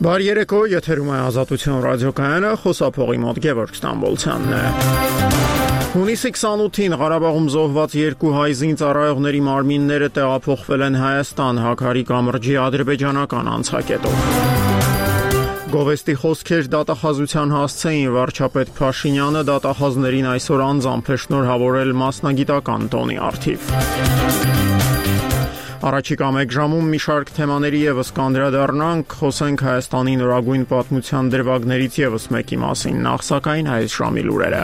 Բարի երեկո, եթերում է Ազատություն ռադիոկայանը, խոսափողի մոտ Գևորգ Ստամբոլցյանն է։ Հունիսի 28-ին Ղարաբաղում զոհված երկու հայ զինծառայողների մարմինները տեղափոխվել են Հայաստան Հաքարի կամրջի ադրբեջանական անցակետով։ Գովեստի խոսքեր դատախազության հասցեին վարչապետ Փաշինյանը դատախազներին այսօր անձամբ է շնորհավորել մասնագիտական տոնի առթիվ։ Առաջիկա մեկ ժամում մի շարք թեմաների ևս կանդրադառնանք, խոսենք Հայաստանի նորագույն պատմության դրվագներից ևս մեկի մասին, նախ սակայն այս ժամի լուրերը։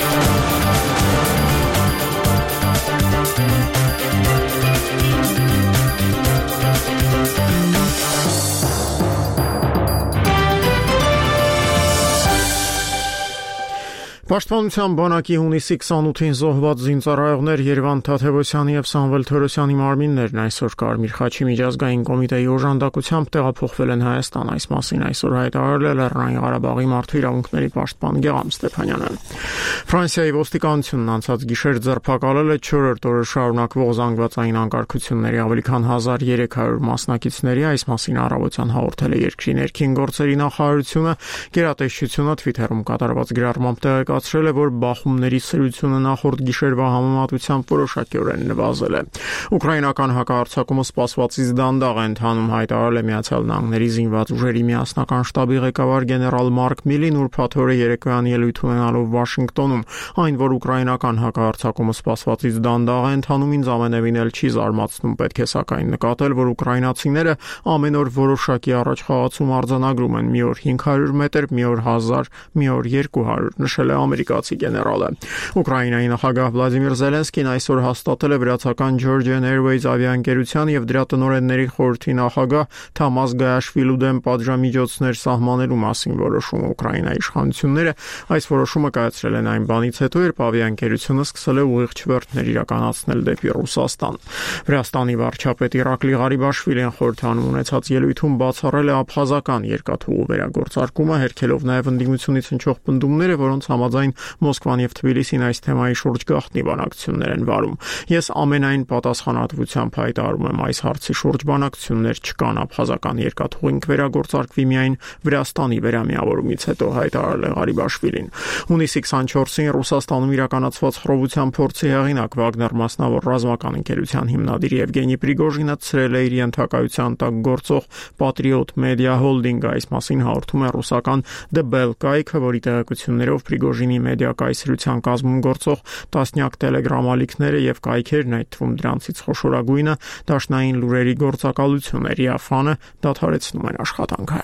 Պաշտպանության բանակի հունիսի 28-ին զոհված զինծառայողներ Երևան Թադևոսյանի եւ Սամվել Թորոսյանի մարմիններն այսօր Կարմիր խաչի միջազգային կոմիտեի օժանդակությամբ տեղափոխվել են Հայաստան, այս մասին այսօր հայտարարել է Լեռնային Ղարաբաղի մարդու իրավունքների պաշտպան Գեգամ Ստեփանյանը։ Ֆրանսիայի ոստիկանությունն անցած գիշեր ձերբակալել է 4-րդ օրը շարունակվող զանգվածային անկարգությունների ավելի քան 1300 մասնակիցների, այս մասին առավոտյան հաղորդել է երկրի ներքին գործերի նախարարությունը, գերատեսչությունը Twitter-ում կատարված գրառմամբ տեղեկացրել է, որ բախումների սրությունը նախորդ գիշերվա համեմատությամբ որոշակիորեն նվազել է։ Ուկրաինական հակահարձակումը սպասվածից դանդաղ է ընթանում, հայտարարել է Միացյալ Նահանգների զինված ուժերի միասնական շտաբի ղեկավար գեներալ Մարկ Միլին ուրբաթ օրը երեկոյան ելույթ ունենալով Վաշինգտոնում, այն որ ուկրաինական հակահարձակումը սպասվածից դանդաղ է ընթանում, ինձ ամենևին էլ չի զարմացնում, պետք է սակայն նկատել, որ ուկրաինացիները ամեն օր որոշակի առաջխաղացում արձանագրում են, մի օր 500 մետր, մի օր 1000, մի օր 200, նշել է ամերիկացի գեներալը։ Ուկրաինայի նախագահ Վլադիմիր Զելենսկին այսօր հաստատել է վրացական Georgian Airways ավիաընկերության եւ դրա տնօրենների խորհրդի նախագահ Թամաս Գայաշվիլու դեմ պատժամիջոցներ սահմանելու մասին որոշումը։ Ուկրաինայի իշխանությունները այս որոշումը կայացրել են այն բանից հետո, երբ ավիաընկերությունը սկսել է ուղիղ չվերթներ իրականացնել դեպի Ռուսաստան։ Վրաստանի վարչապետ Իրակլի Ղարիբաշվիլին խորհրդանում ունեցած ելույթում բացառել է աբխազական երկաթուղու վերագործարկումը, հերքելով նաեւ ընդդիմությունից հնչող պնդումները, որոնց համաձայն Մոսկվան եւ Թբիլիսին այս թեմայի շուրջ գաղտնի բանակցություններ են վարում։ Ես ամենայն պատասխանատվությամբ հայտարարում եմ, այս հարցի շուրջ բանակցություններ չկան, աբխազական երկաթուղին կվերագործարկվի միայն Վրաստանի վերամիավորումից հետո, հայտարարել է Ղարիբաշվիլին։ Հունիսի 24-ին Ռուսաստանում իրականացված խռովության փորձի հեղինակ Վագներ մասնավոր ռազմական ընկերության հիմնադիր Եվգենի Պրիգոժինը ցրել է իր ենթակայության տակ գործող Patriot Media Holding-ը, այս մասին հաղորդում է ռուսական The Bell կայքը, որի տեղեկություններով Պրիգոժինի մեդիա կայսրության կազմում գործող տասնյակ տելեգրամ ալիքները եւ կայքերն, այդ թվում դրանցից խոշորագույնը դաշնային լուրերի գործակալություն էր, Իաֆանը դադարեցնում են աշխատանքը։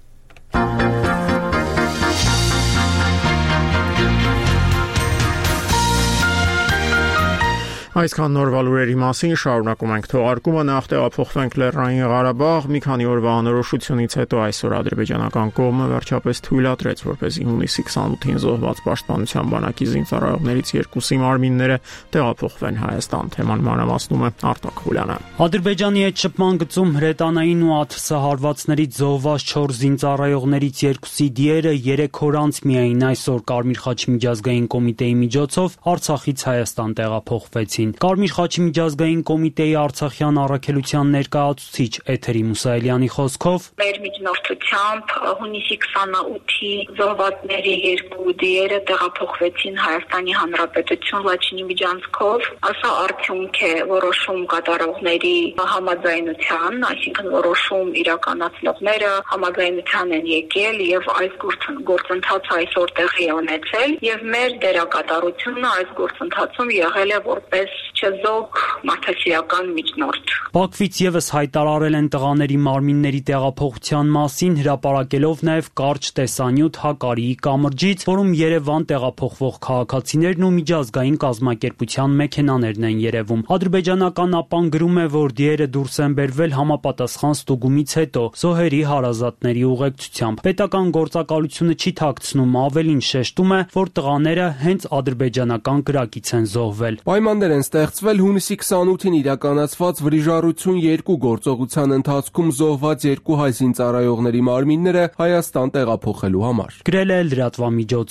Այսքան նորվա լուրերի մասին շարունակում ենք թողարկումը, նախ տեղափոխվենք Լեռնային Ղարաբաղ, մի քանի օրվա անորոշությունից հետո այսօր ադրբեջանական կողմը վերջապես թույլատրեց, որպեսզի հունիսի 28-ին զոհված պաշտպանության բանակի զինծառայողներից երկուսի մարմինները տեղափոխվեն Հայաստան, թեման մանրամասնում է Արտակ Խուլյանը։ Ադրբեջանի հետ շփման գծում հրետանային ու ԱԹՍ հարվածներից զոհված 4 զինծառայողներից երկուսի դիերը 3 օր անց միայն այսօր Կարմիր խաչի միջազգային կոմիտեի միջոցով Արցախից Հայաստան տեղափոխվեցին։ Կարմիր խաչի միջազգային կոմիտեի Արցախյան առաքելության ներկայացուցիչ Էթերի Մուսայելյանի խոսքով մեր միջնորդությամբ հունիսի 28-ի զոհվածների երկու դիերը տեղափոխվեցին Հայաստանի Հանրապետություն Լաչինի միջանցքով։ Սա արդյունք է որոշում կատարողների համաձայնության, այսինքն որոշում իրականացնողները համաձայնության են եկել եւ այս գործընթացը այսօր տեղի է ունեցել եւ մեր դերակատարությունը այս գործընթացում եղել է որպես չեզոք մարդասիրական միջնորդ։ Բաքվից եւս հայտարարել են տղաների մարմինների տեղափոխության մասին, հրապարակելով նաեւ կարճ տեսանյութ Հակարիի կամրջից, որում Երևան տեղափոխվող քաղաքացիներն ու միջազգային կազմակերպության մեքենաներն են երևում։ Ադրբեջանական ԱՊԱ-ն գրում է, որ դիերը դուրս են բերվել համապատասխան ստուգումից հետո զոհերի հարազատների ուղեկցությամբ։ Պետական գործակալությունը չի թաքցնում, ավելին շեշտում է, որ տղաները հենց ադրբեջանական կրակից են զոհվել։ Պայմաններ են ստեղծվել հունիսի 28-ին իրականացված վրիժառություն 2 գործողության ընթացքում զոհված 2 հայ զինծառայողների մարմինները Հայաստան տեղափոխելու համար։ Գրել է լրատվամիջոցը։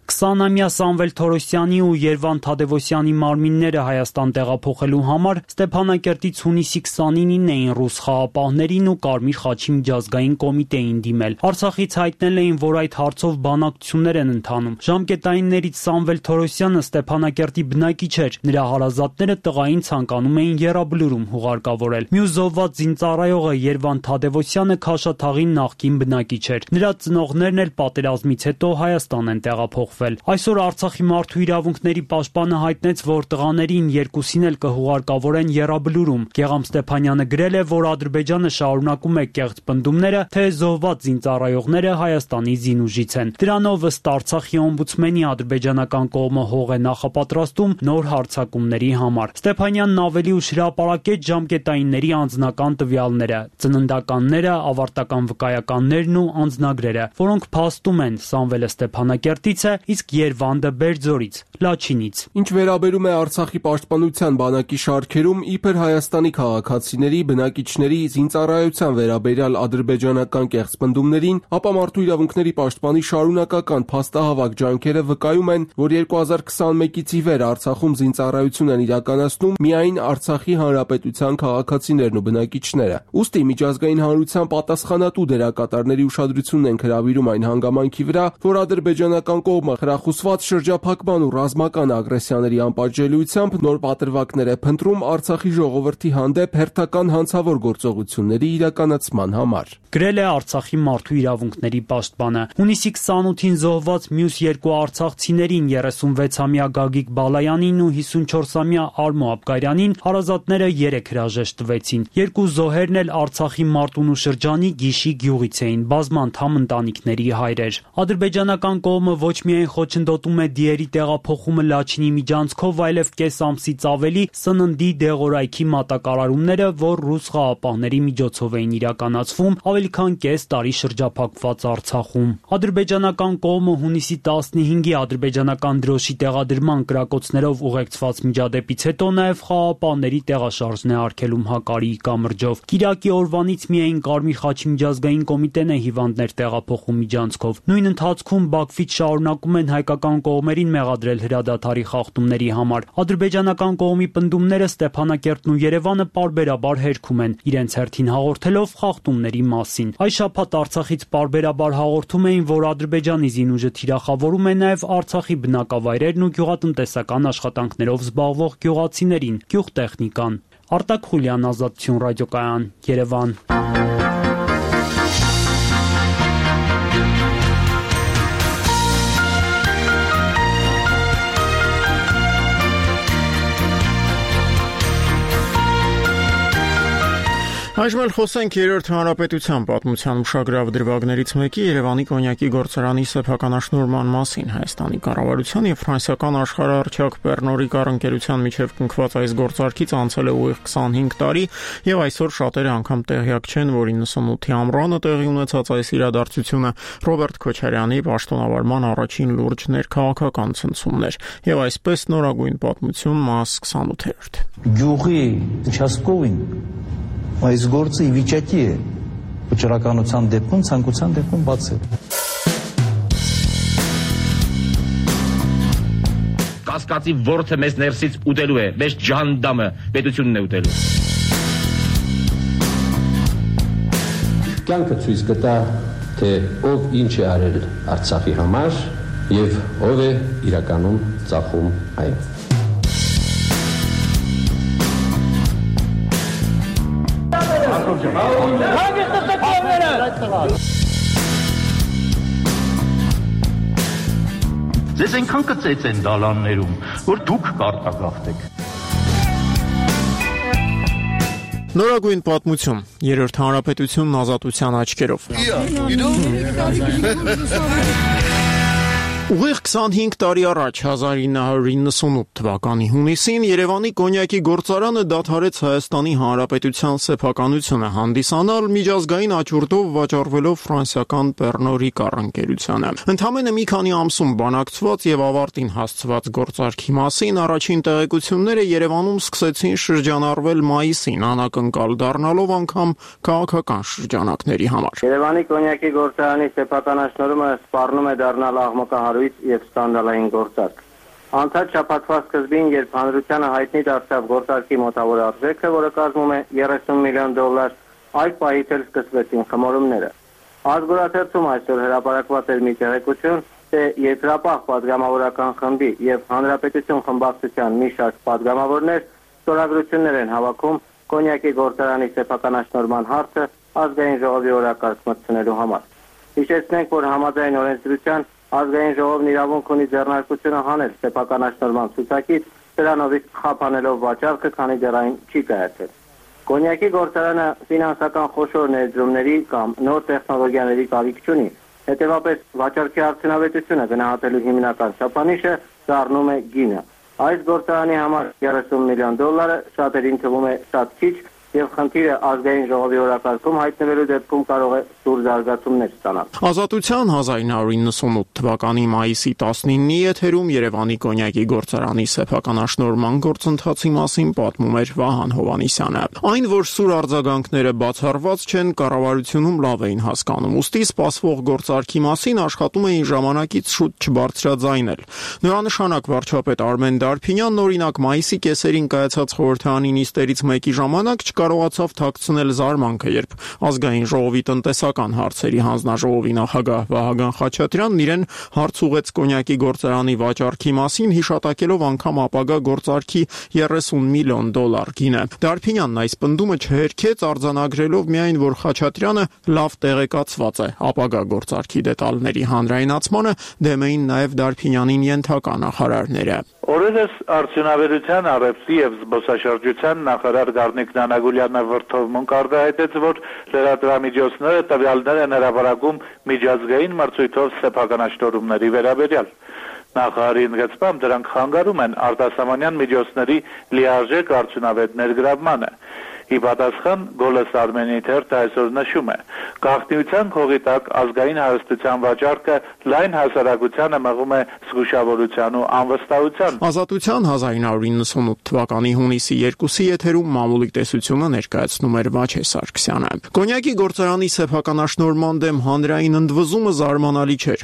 20-ամյա Սամվել Թորոսյանի ու Երվանդ Թադևոսյանի մարմինները Հայաստան տեղափոխելու համար Ստեփանակերտից հունիսի 29-ին էին ռուս խաղապահներին ու Կարմիր խաչի միջազգային կոմիտեին դիմել։ Արցախից հայտնել էին, որ այդ հարցով բանակցություններ են ընթանում։ Ժամկետայիններից Սամվել Թորոսյանը Ստեփանակերտի բնակիչ էր։ Նրա հարազատները տղային ցանկանում էին եռաբլուրում հուղարկավորել։ Մյուս զոհված զինծառայողը Երվանդ Թադևոսյանը Քաշաթաղի նախկին բնակիչ էր։ Նրա ծնողներն էլ պատերազմից հետո Հայաստան են տեղափոխվել։ Այսօր Արցախի մարդու իրավունքների պաշտպանը հայտնեց, որ տղաներին երկուսին էլ կհուղարկավորեն եռաբլուրում։ Գեգամ Ստեփանյանը գրել է, որ Ադրբեջանը շարունակում է կեղծ պնդումները, թե զոհված զինծառայողները Հայաստանի զինուժից են։ Դրանով ըստ Արցախի օմբուդսմենի ադրբեջանական կողմը հող է նախապատրաստում նոր հարձակումների համար։ Ստեփանյանն ավելի ուշ հրապարակեց ժամկետայինների անձնական տվյալները, ծննդականները, ավարտական վկայականներն ու անձնագրերը, որոնք փաստում են Սամվելը Ստեփանակերտից է, իսկ Երվանդը Բերձորից, Լաչինից։ Ինչ վերաբերում է Արցախի պաշտպանության բանակի շարքերում իբր Հայաստանի քաղաքացիների, բնակիչների զինծառայության վերաբերյալ ադրբեջանական կեղծ պնդումներին, ապա մարդու իրավունքների պաշտպանի շարունակական փաստահավաք ջանքերը վկայում են, որ 2021-ից ի վեր Արցախում զինծառայություն են իրականացնում միայն Արցախի հանրապետության քաղաքացիներն ու բնակիչները։ Ուստի միջազգային հանրության պատասխանատու դերակատարների ուշադրությունն են հրավիրում այն հանգամանքի վրա, որ ադրբեջանական կողմը խրախուսված շրջափակման ու ռազմական ագրեսիաների անպատժելիությամբ նոր պատրվակներ է փնտրում Արցախի ժողովրդի հանդեպ հերթական հանցավոր գործողությունների իրականացման համար։ Գրել է Արցախի մարդու իրավունքների պաշտպանը։ Հունիսի 28-ին զոհված մյուս երկու արցախցիներին 36-ամյա Գագիկ Բալայանին ու 54-ամյա Արմո Աբգարյանին հարազատները 3 հրաժեշտ տվեցին։ Երկու զոհերն էլ Արցախի Մարտունու շրջանի Գիշի գյուղից էին, բազմանդամ ընտանիքների հայրեր։ Ադրբեջանական կողմը ոչ միայն խոչընդոտում է դիերի տեղափոխումը Լաչինի միջանցքով, այլև կես ամսից ավելի սննդի դեղորայքի մատակարարումները, որ ռուս խաղապահների միջոցով էին իրականացվում, ավելի քան կես տարի շրջափակված Արցախում։ Ադրբեջանական կողմը հունիսի 15-ի ադրբեջանական դրոշի տեղադրման կրակոցներով ուղեկցված միջադեպից հետո նաև խաղապահների տեղաշարժն է արգելում Հակարիի կամրջով։ Կիրակի օրվանից միայն Կարմիր խաչի միջազգային կոմիտեն է հիվանդներ տեղափոխում միջանցքով։ Նույն ընթացքում Բաքվից շարունակում են հայկական կողմերին մեղադրել հրադադարի խախտումների համար։ Ադրբեջանական կողմի պնդումները Ստեփանակերտն ու Երևանը պարբերաբար հերքում են, իրենց հերթին հաղորդելով խախտումների մասին։ Այս շաբաթ Արցախից պարբերաբար հաղորդում էին, որ Ադրբեջանի զինուժը թիրախավորում է նաև Արցախի բնակավայրերն ու գյուղատնտեսական աշխատանքներով զբաղվող գյուղացիներին, գյուղտեխնիկան։ Արտակ Խուլյան, Ազատություն ռադիոկայան, Երևան։ Այժմ էլ խոսենք Երրորդ հանրապետության պատմության ուշագրավ դրվագներից մեկի Երևանի կոնյակի գործարանի սեփականաշնորհման մասին։ Հայաստանի կառավարության եւ ֆրանսիական աշխարհառչակ Pernod Ricard ընկերության միջև կնքված այս գործարքից անցել է ուղիղ 25 տարի եւ այսօր շատերը անգամ տեղյակ չեն, որ 98-ի ամռանը տեղի ունեցած այս իրադարձությունը Ռոբերտ Քոչարյանի պաշտոնավարման առաջին լուրջ ներքաղաքական ցնցումներ եւ այսպես նորագույն պատմություն մաս 28-րդ։ Գյուղի участковին այս գործը ի վիճակի է վճռականության դեպքում, ցանկության դեպքում բացել։ Կասկածի ворթը մեզ ներսից ուտելու է, մեզ ջանդամը պետությունն է ուտելու։ Կյանքը ցույց կտա, թե ով ինչ է արել Արցախի համար եւ ով է իրականում ծախում այն։ Ձեզ այնքան կծեց են դալաններում, որ դուք կարտագաղթեք։ Նորագույն պատմություն, Երրորդ հանրապետությունն ազատության աչքերով։ Ուղիղ 25 տարի առաջ 1998 թվականի հունիսին Երևանի կոնյակի գործարանը դադարեց Հայաստանի Հանրապետության սեփականությունը հանդիսանալ միջազգային աճուրդով վաճառվելով ֆրանսիական Pernod Ricard ընկերությանը։ Ընդամենը մի քանի ամսում բանակցված եւ ավարտին հասցված գործարքի մասին առաջին տեղեկությունները Երևանում սկսեցին շրջանառվել մայիսին, անակնկալ դառնալով անգամ քաղաքական շրջանակների համար։ Երևանի կոնյակի գործարանի սեփականաշնորհումը սպառնում է դառնալ աղմկահարույց կառույց եւ սկանդալային գործարք։ Անցած շաբաթվա սկզբին, երբ հանրությանը հայտնի դարձավ գործարքի մոտավոր արժեքը, որը կազմում է $30 միլիոն, այդ պահից էլ սկսվեցին խմորումները։ Ազգորաթերթում այսօր հրապարակված էր մի տեղեկություն, թե երկրապահ պատգամավորական խմբի եւ Հանրապետություն խմբակցության մի շարք պատգամավորներ ստորագրություններ են հավաքում կոնյակի գործարանի սեփականաշնորհման հարցը ազգային ժողովի օրակարգ մտցնելու համար։ Հիշեցնենք, որ համաձայն օրենսդրության ազգային ժողովն իրավունք ունի ձեռնարկությունը հանել սեփականաշնորհման ցուցակից, դրանով իսկ խափանելով վաճառքը, քանի դեռ այն չի կայացել։ Կոնյակի գործարանը ֆինանսական խոշոր ներդրումների կամ նոր տեխնոլոգիաների կարիք չունի, հետևաբար վաճառքի արդյունավետությունը գնահատելու հիմնական չափանիշը դառնում է գինը։ Այս գործարանի համար $30 միլիոն շատերին թվում է շատ քիչ եւ խնդիրը ազգային ժողովի օրակարգում հայտնվելու դեպքում կարող է սուր զարգացումներ ստանալ։ Ազատության 1998 թվականի մայիսի 19-ի եթերում Երևանի կոնյակի գործարանի սեփականաշնորհման գործընթացի մասին պատմում էր Վահան Հովհաննիսյանը։ Այն, որ սուր արձագանքները բացառված չեն, կառավարությունում լավ էին հասկանում, ուստի սպասվող գործարքի մասին աշխատում էին ժամանակից շուտ չբարձրաձայնել։ Նորանշանակ վարչապետ Արմեն Դարփինյանն օրինակ մայիսի կեսերին կայացած խորհրդարանի նիստերից մեկի ժամանակ կարողացավ թաքցնել զարմանքը, երբ ազգային ժողովի տնտեսական հարցերի հանձնաժողովի նախագահ Վահագն Խաչատրյանն իրեն հարց ուղեց կոնյակի գործարանի վաճառքի մասին, հիշատակելով անգամ ապագա գործարքի $30 միլիոն գինը։ Դարփինյանն այս պնդումը չհերքեց, արձանագրելով միայն, որ Խաչատրյանը լավ տեղեկացված է ապագա գործարքի դետալների հանրայնացմանը դեմ էին նաև Դարփինյանին ենթակա նախարարները։ Օրերս արդյունաբերության, առևտրի եւ զբոսաշրջության նախարար Գառնիկ Նանագուլյանը վրթովմունք արտահայտեց, որ լրատվամիջոցները տվյալներ են հրապարակում միջազգային մրցույթով սեփականաշնորհումների վերաբերյալ։ Նախարարի ընդգծմամբ դրանք խանգարում են արտասահմանյան միջոցների լիարժեք արդյունավետ ներգրավմանը։ Ի պատասխան Գոլես Արմենի թերթը այսօր նշում է. գաղտնիության քողի տակ ազգային հարստության վաճառքը լայն հասարակությանը մղում է զգուշավորության ու անվստահության։ Ազատության 1998 թվականի հունիսի 2-ի եթերում մամուլի տեսությունը ներկայացնում էր Վաչե Սարգսյանը։ Կոնյակի գործարանի սեփականաշնորհման դեմ հանրային ընդվզումը զարմանալի չէր։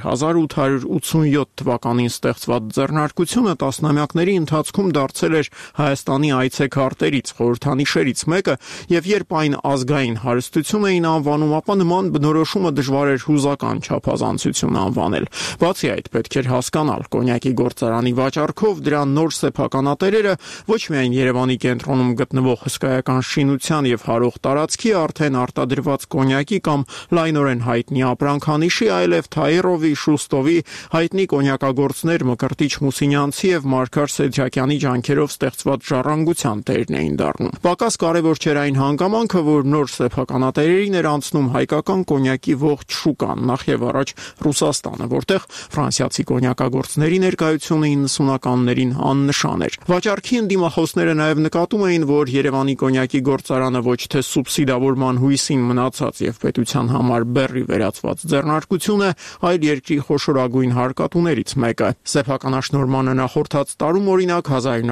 1887 թվականին ստեղծված ձեռնարկությունը տասնամյակների ընթացքում դարձել էր Հայաստանի այցեքարտերից, խորհրդանիշերից մեկը, եւ երբ այն ազգային հարստություն էին անվանում, ապա նման բնորոշումը դժվար էր հուզական չափազանցություն անվանել։ Բացի այդ, պետք էր հասկանալ, կոնյակի գործարանի վաճառքով դրա նոր սեփականատերերը ոչ միայն Երևանի կենտրոնում գտնվող հսկայական շինության եւ հարող տարածքի արդեն արտադրված կոնյակի կամ լայնորեն հայտնի ապրանքանիշի, այլև Թայերովի, Շուստովի, հայտնի կոնյակագործներ Մկրտիչ Մուսինյանցի եւ Մարգար Սեդրակյանի ջանքերով ստեղծված ժառանգության տերն էին դառնում։ Պակաս կարևոր չէր այն հանգամանքը, որ նոր սեփականատերերին էր անցնում հայկական կոնյակի ողջ շուկան, նախ եւ առաջ Ռուսաստանը, որտեղ ֆրանսիացի կոնյակագործների ներկայությունը 90-ականներին աննշան էր։ Վաճառքի ընդդիմախոսները նաեւ նկատում էին, որ Երևանի կոնյակի գործարանը ոչ թե սուբսիդավորման հույսին մնացած եւ պետության համար բեռի վերածված ձեռնարկություն է, այլ երկրի խոշորագույն հարկատուներից մեկը։ Սեփականաշնորհմանը նախորդած տարում օրինակ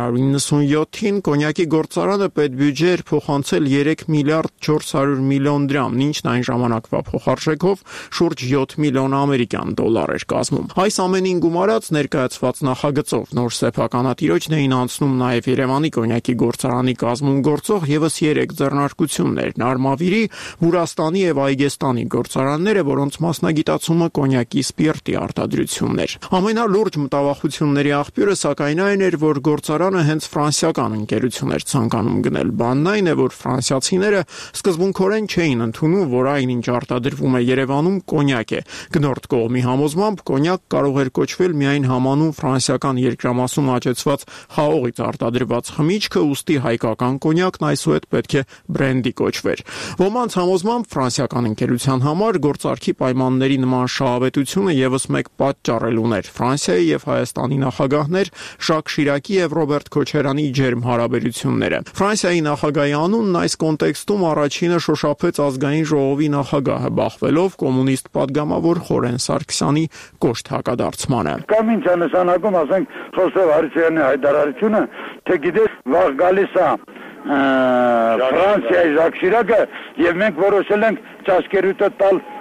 1997-ին կոնյակի գործարանը պետբյուջե էր փոխանցել 3 միլիարդ 400 միլիոն դրամ, ինչն այն ժամանակվա փոխարժեքով շուրջ 7 միլիոն ամերիկյան դոլար էր կազմում։ Այս ամենին գումարած ներկայացված նախագծով նոր սեփականատիրոջն էին անցնում նաև Երևանի կոնյակի գործարանի կազմում գործող եւս 3 ձեռնարկություններ՝ Նարմավիրի, Բուրաստանի եւ Այգեստանի գործարանները, որոնց մասնագիտացումը կոնյակի սպիրտի արտադրությունն էր։ Ամենալուրջ մտավախությունների աղբյուրը սակայն այն էր, որ գործարանը հենց ֆրանսիական ընկերություն էր ցանկանում գնել։ Բանն այն է, որ ֆրանսիացիները սկզբունքորեն չէին ընդունում, որ այն, ինչ արտադրվում է Երևանում, կոնյակ է։ Գնորդ կողմի համոզմամբ կոնյակ կարող էր կոչվել միայն համանուն ֆրանսիական երկրամասում աճեցված խաղողից արտադրված խմիչքը, ուստի հայկական կոնյակն այսուհետ պետք է բրենդի կոչվեր։ Ոմանց համոզմամբ ֆրանսիական ընկերության համար գործարքի պայմանների նման շահավետությունը եւս մեկ պատճառ ուներ Ֆրանսիայի եւ Հայաստանի նախագահներ Ժակ Շիրակի եւ Ռոբերտ Քոչարյանի ջերմ հարաբերությունները։ Ֆրանսիայի նախագահի անունն այս կոնտեքստում առաջինը շոշափեց ազգային ժողովի նախագահը, բախվելով կոմունիստ падգամավոր Խորեն Սարգսյանի կոշտ հակադարձմանը։ Կամ ինչ նշանակում, ասենք, Խոսեվ Հարությունյանի հայտարարությունը, թե գիտես, վաղ գալիս է Ֆրանսիայի Ժակ Շիրակը եւ մենք որոշել ենք ճաշկերուտը տալ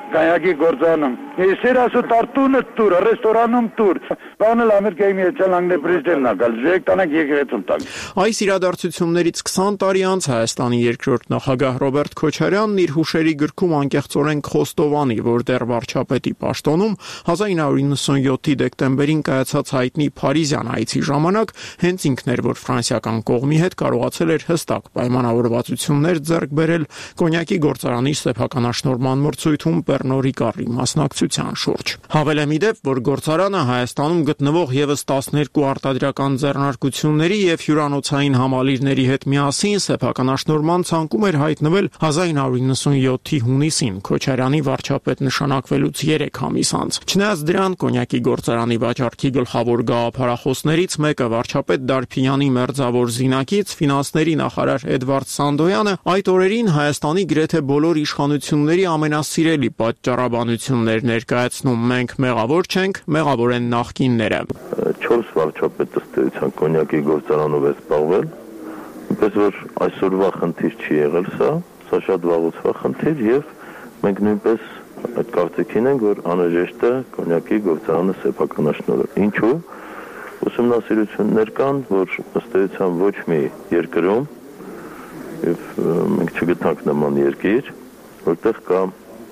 կայակի գործանում։ Ես ասու տարտունը տուր, ռեստորանում տուր։ Բանել Ամերիկայի Միացյալ Նահանգների պրեզիդենտն ակալ, ժեք տանակ եկեղեցում տակ։ Այս իրադարձություններից 20 տարի անց Հայաստանի երկրորդ նախագահ Ռոբերտ Քոչարյանն իր հուշերի գրքում անկեղծորեն խոստովանի, որ դեռ վարչապետի պաշտոնում 1997-ի դեկտեմբերին կայացած հայտնի Փարիզյան այցի ժամանակ հենց ինքն էր, որ ֆրանսիական կողմի հետ կարողացել էր հստակ պայմանավորվածություններ ձեռք բերել կոնյակի գործարանի սեփականաշնորհման մրցույթում Պեռնո Ռիկարի մասնակցության շուրջ։ Հավելեմ ի դեպ, որ գործարանը Հայաստանում գտնվող եւս 12 արտադրական ձեռնարկությունների եւ հյուրանոցային համալիրների հետ միասին սեփականաշնորհման ցանկում էր հայտնվել 1997-ի հունիսին Քոչարյանի վարչապետ նշանակվելուց 3 ամիս անց։ Չնայած դրան կոնյակի գործարանի վաճառքի գլխավոր գաղափարախոսներից մեկը վարչապետ Դարփինյանի մերձավոր զինակից ֆինանսների նախարար Էդվարդ Սանդոյանը այդ օրերին Հայաստանի գրեթե բոլոր իշխանությունների ամենասիրելի պատճառաբանություններ ներկայացնում։ Մենք մեղավոր չենք, մեղավոր են նախկինները։ 4 վարչապետը ստեյցան կոնյակի գործարանով է զբաղվել, այնպես որ այսօրվա խնդիր չի եղել սա շատ վաղուց խնդիր եւ մենք նույնպես այդ կարծիքին ենք, որ անհրաժեշտ է կոնյակի գործարանը սեփականաշնորհել։ Ինչու՞։ Ուսումնասիրություններ կան, որ ըստ էության ոչ մի երկրում եւ մենք չգտնանք նման երկիր, որտեղ կա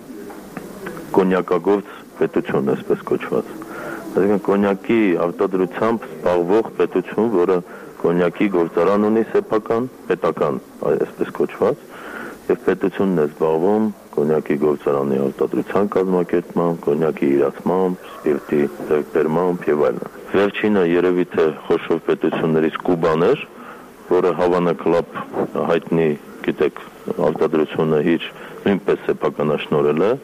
կոնյակագործ պետություն, այսպես կոչված։ Այսինքն կոնյակի արտադրությամբ զբաղվող պետություն, որը կոնյակի գործարան ունի սեփական, պետական, այսպես կոչված, եւ պետությունն է զբաղվում կոնյակի գործարանի արտադրության կազմակերպմամբ, կոնյակի իրացմամբ, սպիրտի ձեռքբերմամբ եւ այլն։ Վերջինը երևի թե խոշոր պետություններից Կուբան էր, որը հավանականաբար հայտնի, գիտեք, արտադրությունը իր նույնպես սեփականաշնորհել է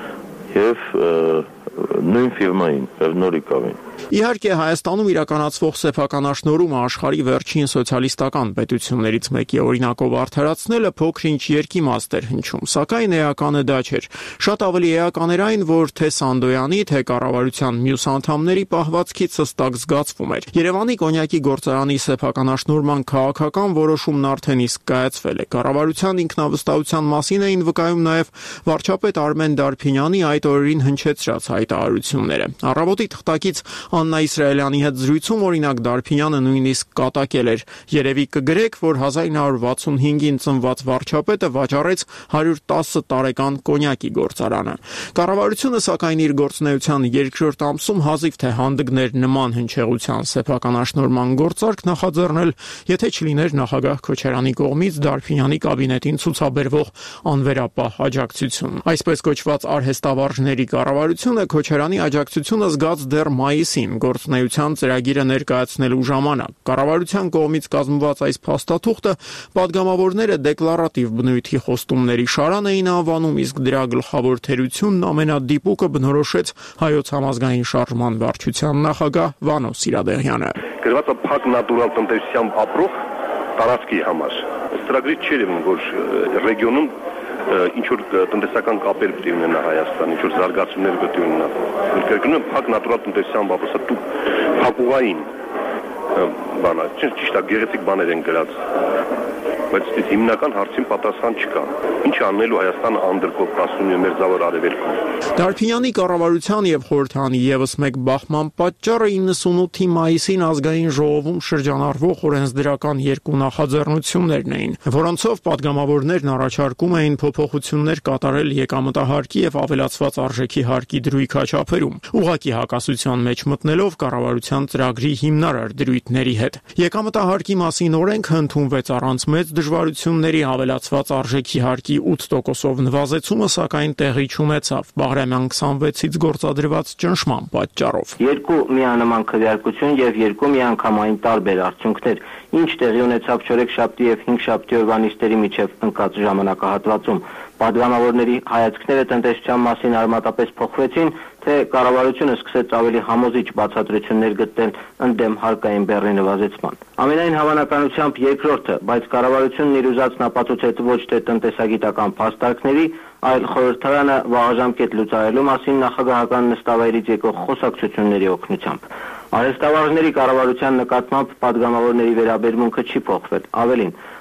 եւ նույն ֆիրմային, Պեռնո Ռիկարին։ Իհարկե Հայաստանում իրականացվող սեփականաշնորհումը աշխարհի վերջին սոցիալիստական պետություններից մեկի օրինակով արդարացնելը փոքր-ինչ երկիմաստ էր հնչում, սակայն էականը դա չէր։ Շատ ավելի էական էր այն, որ թե Սանդոյանի, թե կառավարության մյուս անդամների պահվածքից հստակ զգացվում էր։ Երևանի կոնյակի գործարանի սեփականաշնորհման քաղաքական որոշումն արդեն իսկ կայացվել է։ Կառավարության ինքնավստահության մասին էին վկայում նաև վարչապետ Արմեն Դարփինյանի այդ օրերին հնչեցրած հայտարարությունները։ Առավոտի թղթակից Աննա Իսրայելյանի հետ զրույցում օրինակ Դարփինյանը նույնիսկ կատակել էր. երևի կգրեք, որ 1965-ին ծնված վարչապետը վաճառեց 110 տարեկան կոնյակի գործարանը։ Կառավարությունը սակայն իր գործունեության երկրորդ ամսում հազիվ թե հանդգներ նման հնչեղության սեփականաշնորհման գործարք նախաձեռնել, եթե չլիներ նախագահ Քոչարյանի կողմից Դարփինյանի կաբինետին ցուցաբերվող անվերապահ աջակցություն։ Այսպես կոչված արհեստավարժների կառավարությունը Քոչարյանի աջակցությունը զգաց դեռ մայիսին գործունեության ծրագիրը ներկայացնելու ժամանակ։ Կառավարության կողմից կազմված այս փաստաթուղթը падգամավորները դեկլարատիվ բնույթի խոստումների շարան էին անվանում, իսկ դրա գլխավոր թերությունն ամենադիպուկը բնորոշեց Հայոց համազգային շարժման վարչության նախագահ Վանո Սիրադեղյանը։ Գրված է փակ նատուրալ տնտեսությամբ ապրող տարածքի համար։ Ծրագրի չէր որ ռեգիոնում ինչ որ տնտեսական կապեր պետք է ունենա Հայաստան, ինչ որ զարգացումներ պետք է ունենա։ Կրկնում փակ նատուրալ տնտեսությամբ ապրող դու փակուղային բանա, ճիշտ է գեղեցիկ բաներ են գրած, բայց հիմնական հարցին պատասխան չկա։ Ինչ անելու Հայաստանը անդրկոպտասում է մերձավոր արևելքում։ Դարփինյանի կառավարության եւ խորհրդանի եւս մեկ բախման պատճառը 98-ի մայիսին ազգային ժողովում շրջանառվող օրենսդրական երկու նախաձեռնություններն էին, որոնցով падգամավորներն առաջարկում էին փոփոխություններ կատարել եկամտահարկի եւ ավելացված արժեքի հարկի դրույքաչափերում, ուղղակի հակասության մեջ մտնելով կառավարության ծրագրի հիմնարար դրույթների հետ։ Եկամտահարկի մասին օրենքը ընդունվեց առանց մեծ դժվարությունների, ավելացված արժեքի հարկի 8%-ով նվազեցումը սակայն տեղի չունեցավ Բաղրամյան 26-ից գործադրված ճնշման պատճառով։ Երկու միանման քվեարկություն եւ երկու միանգամային տարբեր արդյունքներ, ինչ տեղի ունեցավ չորեքշաբթի եւ հինգշաբթի օրվա նիստերի միջև ընկած ժամանակահատվածում։ Падգամավորների հայացքները տնտեսության մասին արմատապես փոխվեցին, թե կառավարությունը սկսեց ավելի համոզիչ բացատրություններ գտնել ընդդեմ հարկային բեռի նվազեցման։ Ամենայն հավանականությամբ երկրորդը, բայց կառավարությունն իր ուզածն ապացուցեց ոչ թե տնտեսագիտական փաստարկների, այլ խորհրդարանը վաղաժամկետ լուծարելու մասին նախագահական նստավայրից եկող խոսակցությունների օգնությամբ։ Արհեստավարժների կառավարության նկատմամբ падգամավորների վերաբերմունքը չի փոխվել։ Ավելին,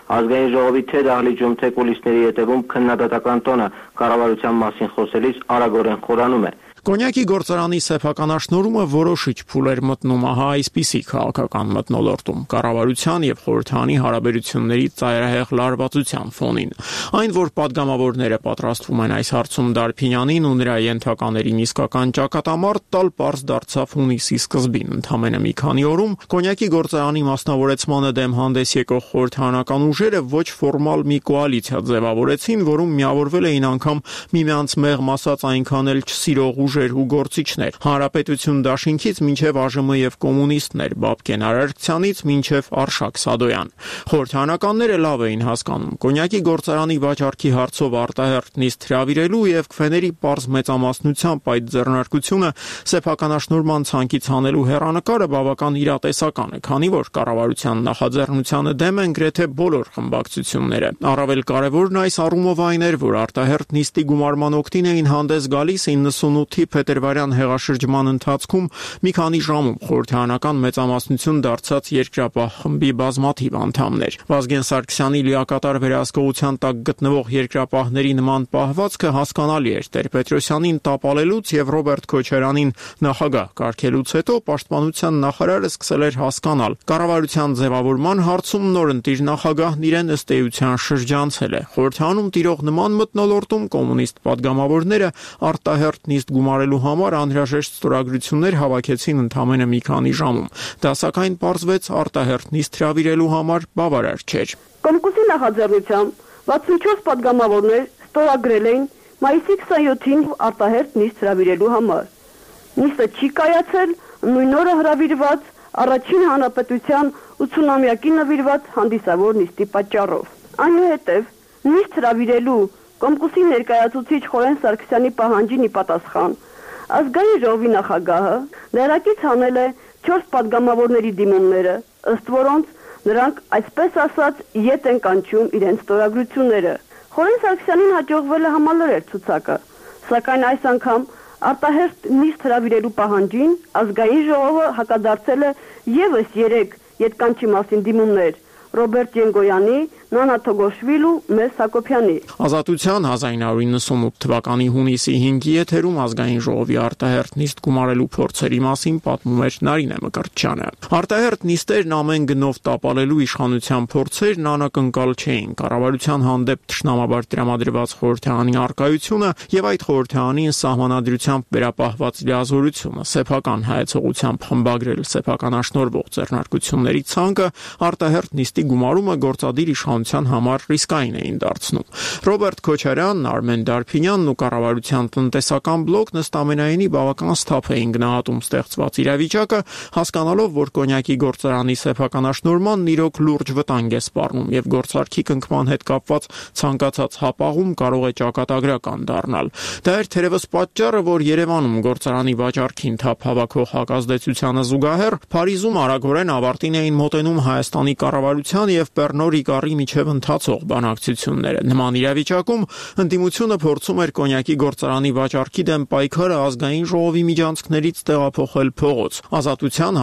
Ազգային ժողովի թե դահլիճում, թե կուլիսների ետևում քննադատական տոնը կառավարության մասին խոսելիս արագորեն խորանում է։ Կոնյակի գործարանի սեփականաշնորհումը որոշիչ փուլ էր մտնում ահա այսպիսի քաղաքական մթնոլորտում կառավարության եւ խորհրդանի հարաբերությունների ծայրահեղ լարվածության ֆոնին։ Այն, որ падգամավորները պատրաստվում են այս հարցում Դարփինյանին ու նրա ենթականերին իսկական ճակատամարտ տալ, պարզ դարձավ հունիսի սկզբին։ Ընդամենը մի քանի օրում կոնյակի գործարանի մասնավորեցմանը դեմ հանդես եկող խորհրդանական ուժերը ոչ ֆորմալ մի կոալիցիա ձևավորեցին, որում միավորվել էին անգամ միմյանց մեղմ ասած այնքան էլ չսիրող ուժեր ու գործիչներ, Հանրապետություն դաշինքից մինչև ԱԺՄ եւ կոմունիստներ, Բաբկեն Արարքցյանից մինչև Արշակ Սադոյան։ Խորհրդանականները լավ էին հասկանում կոնյակի գործարանի վաճառքի հարցով արտահերթ նիստ հրավիրելու եւ քվեների պարզ մեծամասնությամբ այդ ձեռնարկությունը սեփականաշնորհման ցանկից հանելու հեռանկարը բավական իրատեսական է, քանի որ կառավարության նախաձեռնությանը դեմ են գրեթե բոլոր խմբակցությունները։ Առավել կարևորն այս առումով այն էր, որ արտահերթ նիստի գումարման օգտին էին հանդես գալիս 98-ի փետրվարյան հեղաշրջման ընթացքում մի քանի ժամում խորհրդանական մեծամասնություն դարձած երկրապահ խմբի բազմաթիվ անդամներ։ Վազգեն Սարգսյանի լիակատար վերահսկողության տակ գտնվող երկրապահների նման պահվածքը հասկանալի էր Տեր-Պետրոսյանին տապալելուց եւ Ռոբերտ Քոչարյանին նախագահ կարգելուց հետո պաշտպանության նախարարը սկսել էր հասկանալ կառավարության ձևավորման հարցում նորընտիր նախագահն իրեն ըստ էության շրջանցել է։ Խորհրդանում տիրող նման մթնոլորտում կոմունիստ падգամավորները արտահերթ նիստ գումարելու համար անհրաժեշտ ստորագրություններ հավաքեցին ընդամենը մի քանի ժամում։ Դա սակայն պարզվեց արտահերթ նիստ հրավիրելու համար բավարար չէր։ Կոմկուսի նախաձեռնությամբ 64 падգամավորներ ստորագրել էին մայիսի 27-ին արտահերթ նիստ հրավիրելու համար։ Նիստը չի կայացել նույն օրը հրավիրված առաջին հանրապետության 80-ամյակին նվիրված հանդիսավոր նիստի պատճառով։ Այնուհետև նիստ հրավիրելու Կոմկուսի ներկայացուցիչ Խորեն Սարգսյանի պահանջին ի պատասխան ազգային ժողովի նախագահը ներակից հանել է 4 падգամավորների դիմումները, ըստ որոնց նրանք այսպես ասած ետ են կանչում իրենց ստորագրությունները։ Խորեն Սարգսյանին հաջողվել է համալրել ցուցակը, սակայն այս անգամ արտահերթ նիստ հրավիրելու պահանջին ազգային ժողովը հակադարձել է եւս 3 ետկանչի մասին դիմումներ Ռոբերտ Ջենգոյանի, Նանա Թոգոշվիլու, Մեզ Հակոբյանի։ Ազատության 1998 թվականի հունիսի 5-ի եթերում ազգային ժողովի արտահերթ նիստ գումարելու փորձերի մասին պատմում էր Նարինե Մկրտչյանը։ Արտահերթ նիստերն ամեն գնով տապալելու իշխանության փորձերն անակնկալ չէին։ Կառավարության հանդեպ թշնամաբար տրամադրված խորհրդանի արկայությունը եւ այդ խորհրդանին սահմանադրությամբ վերապահված լիազորությունը, սեփական հայեցողությամբ խմբագրել սեփականաշնորհվող ձեռնարկությունների ցանկը արտահերթ նիստի գումարումը գործադիր իշխանության համար ռիսկային էին դարձնում։ Ռոբերտ Քոչարյանն, Արմեն Դարփինյանն ու կառավարության տնտեսական բլոկն ըստ ամենայնի բավական սթափ էին գնահատում ստեղծված իրավիճակը, հասկանալով, որ կոնյակի գործարանի սեփականաշնորհմանն իրոք լուրջ վտանգ է սպառնում եւ գործարքի կնքման հետ կապված ցանկացած հապաղում կարող է ճակատագրական դառնալ։ Դա էր թերևս պատճառը, որ Երևանում գործարանի վաճառքին թափ հավաքող հակազդեցությանը զուգահեռ Փարիզում արագորեն ավարտին էին մոտենում Հայաստանի կառավարության եւ Պեռնո Ռիկարի միջև ընթացող բանակցությունները։ Նման իրավիճակում ընդդիմությունը փորձում էր կոնյակի գործարանի վաճառքի դեմ պայքարը ազգային ժողովի միջանցքներից տեղափոխել փողոց։ Ազատության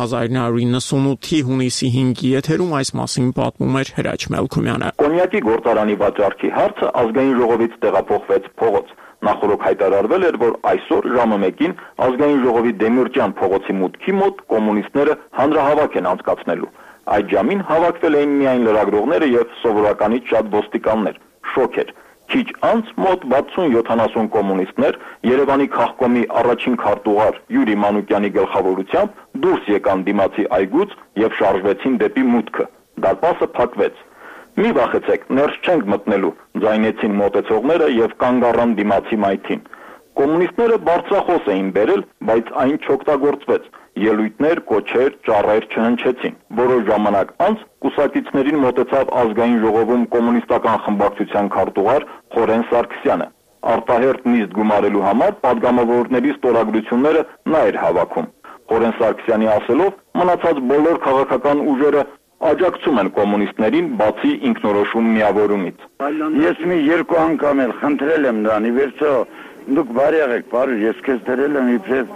1998-ի հունիսի 5-ի եթերում այս մասին պատմում էր Հրաչ Մելքումյանը։ Կոնյակի գործարանի վաճառքի հարցը ազգային ժողովից տեղափոխվեց փողոց։ Նախորդ հայտարարվել էր, որ այսօր ժամը 1-ին ազգային ժողովի Դեմիրճյան փողոցի մուտքի մոտ կոմունիստները հանրահավաք են անցկացնելու։ Այդ ժամին հավաքվել էին միայն լրագրողները եւ սովորականից շատ ոստիկաններ։ Շոկ էր։ Քիչ անց մոտ 60-70 կոմունիստներ Երևանի քաղկոմի առաջին քարտուղար Յուրի Մանուկյանի գլխավորությամբ դուրս եկան դիմացի այգուց եւ շարժվեցին դեպի մուտքը։ Դարպասը փակվեց։ Մի վախեցեք, ներս չենք մտնելու, ձայնեցին մոտեցողները եւ կանգ առան դիմացի մայթին։ Կոմունիստները բարձրախոս էին բերել, բայց այն չօգտագործվեց։ Ելույթներ, կոչեր, ճառեր չհնչեցին։ Որոշ ժամանակ անց կուսակիցներին մոտեցավ ազգային ժողովում կոմունիստական խմբակցության քարտուղար Խորեն Սարգսյանը։ Արտահերթ նիստ գումարելու համար падգամավորների ստորագրությունները նա էր հավաքում։ Խորեն Սարգսյանի ասելով, մնացած բոլոր քաղաքական ուժերը աջակցում են կոմունիստներին բացի ինքնորոշում միավորումից։ Ես մի երկու անգամ էլ խնդրել եմ նրան, ի վերջո դուք բարի եղեք, բարի, ես քեզ դրել եմ իբրև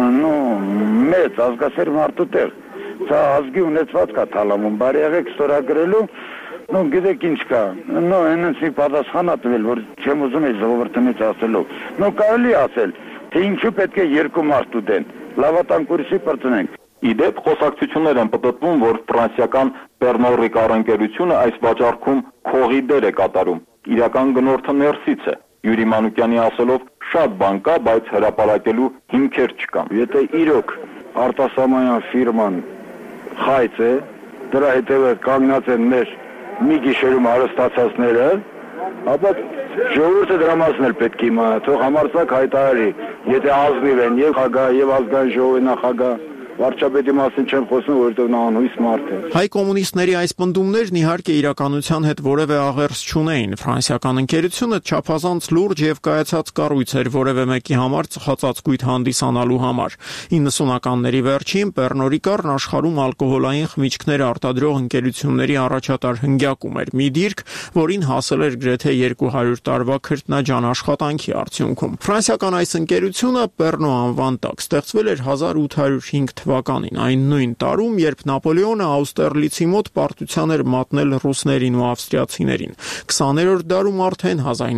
մեծ ազգասեր մարդու տեղ։ Սա ազգի ունեցված կա թալամում, բարի եղեք ստորագրելու, նո գիտեք ինչ կա, նո այնպես մի պատասխան ատվել, որ չեմ ուզում այս ժողովրդի մեջ ասելով, նո կարելի ասել, թե ինչու պետք է երկու մարդ ուտեն, լավատան կուրսի պրծնենք։ Իդեպ խոսակցություններ են պտտվում, որ ֆրանսիական Pernod Ricard ընկերությունը այս վաճառքում քողի դեր է կատարում։ Իրական գնորդը ներսից է։ Յուրի Մանուկյանի ասելով շատ բան կա, բայց հրապարակելու հիմքեր չկան։ Եթե իրոք արտասահմանյան ֆիրման խայծ է, դրա հետևը կանգնած են մեր մի գիշերում հարստացածները, ապա ժողովուրդը դրա մասն էլ պետք է իմանա, թող համարձակ հայտարարի, եթե ազնիվ են եւ խագահ եւ ազգային ժողովի նախագահ վարչապետի մասին չեմ խոսում, որովհետև նա անհույս մարդ է։ Հայ կոմունիստների այս պնդումներն իհարկե իրականության հետ որևէ աղերս չունեին։ Ֆրանսիական ընկերությունը չափազանց լուրջ եւ կայացած կառույց էր որևէ մեկի համար ծխածածկույթ հանդիսանալու համար։ 90-ականների վերջին Pernod Ricard-ն աշխարհում ալկոհոլային խմիչքներ արտադրող ընկերությունների առաջատար հնգյակում էր։ Մի դիրք, որին հասել էր գրեթե 200 տարվա քրտնաջան աշխատանքի արդյունքում։ Ֆրանսիական այս ընկերությունը Pernod անվան տակ ստեղծվել էր 1805 թվականին, այն նույն տարում, երբ Նապոլեոնը Աուստերլիցի մոտ պարտության էր մատնել ռուսներին ու ավստրիացիներին։ 20-րդ դարում արդեն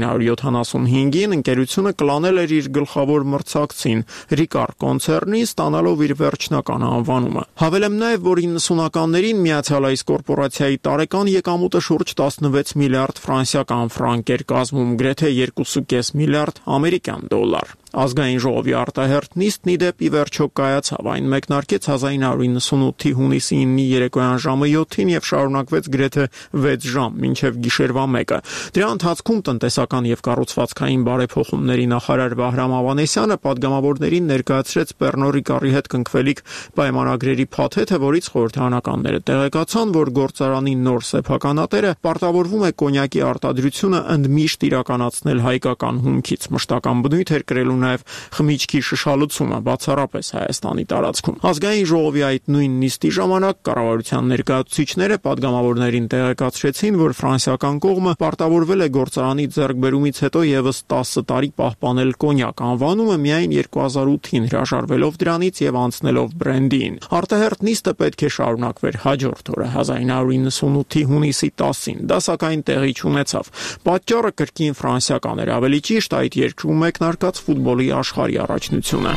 1975-ին ընկերությունը կլանել էր իր գլխավոր մրցակցին Ricard կոնցեռնին, ստանալով իր վերջնական անվանումը։ Հավելեմ նաև, որ 90-ականներին Միացյալ այս կորպորացիայի տարեկան եկամուտը շուրջ 16 միլիարդ ֆրանսիական ֆրանկ էր կազմում, գրեթե 2.5 միլիարդ ամերիկյան դոլար։ Ազգային ժողովի արտահերթ նիստն ի դեպ ի վերջո կայացավ, այն մեկնարկեց 1998-ի հունիսի 9-ի երեկոյան ժամը 7-ին եւ շարունակվեց գրեթե 6 ժամ, մինչեւ գիշերվա 1-ը։ Դրա ընթացքում տնտեսական եւ կառուցվածքային բարեփոխումների նախարար Վահրամ Ավանեսյանը падգամավորներին ներկայացրեց Pernod Ricard-ի հետ կնքվելիք պայմանագրերի փաթեթը, որից խորհրդարանականները տեղեկացան, որ գործարանի նոր սեփականատերը պարտավորվում է կոնյակի արտադրությունը ընդմիշտ իրականացնել հայկական հումքից, մշտական բնույթ էր կրելու նաև խմիչքի շշալցումը բացառապես Հայաստանի տարածքում։ Ազգային ժողովի այդ նույն նիստի ժամանակ կառավարության ներկայացուցիչները падգամավորներին տեղեկացրեցին, որ ֆրանսիական կողմը պարտավորվել է գործարանի ձեռքբերումից հետո եւս 10 տարի պահպանել կոնյակ անվանումը միայն 2008-ին հրաժարվելով դրանից եւ անցնելով բրենդին։ Արտահերթ նիստը պետք է շարունակվեր հաջորդ օրը 1998-ի հունիսի 10-ին, դա սակայն տեղի չունեցավ։ Պատճառը կրկին ֆրանսիական էր, ավելի ճիշտ այդ երկրում մեկնարկած ֆուտբոլի աշխարհի առաջնությունը։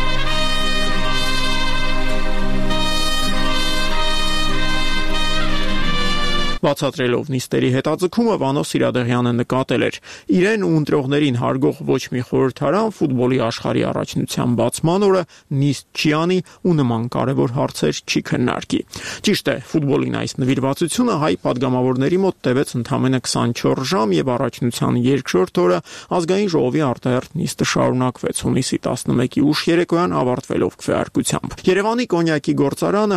Բացատրելով նիստերի հետաձգումը Վանո Սիրադեղյանը նկատել էր. իրեն ու ընտրողներին հարգող ոչ մի խորհրդարան ֆուտբոլի աշխարհի առաջնության բացման օրը նիստ չի անի ու նման կարևոր հարցեր չի քննարկի։ Ճիշտ է, ֆուտբոլին այս նվիրվածությունը հայ падգամավորների մոտ տևեց ընդամենը 24 ժամ եւ առաջնության երկրորդ օրը ազգային ժողովի արտահերթ նիստը շարունակվեց հունիսի 11-ի ուշ երեկոյան ավարտվելով քվեարկությամբ։ Երևանի կոնյակի գործարանը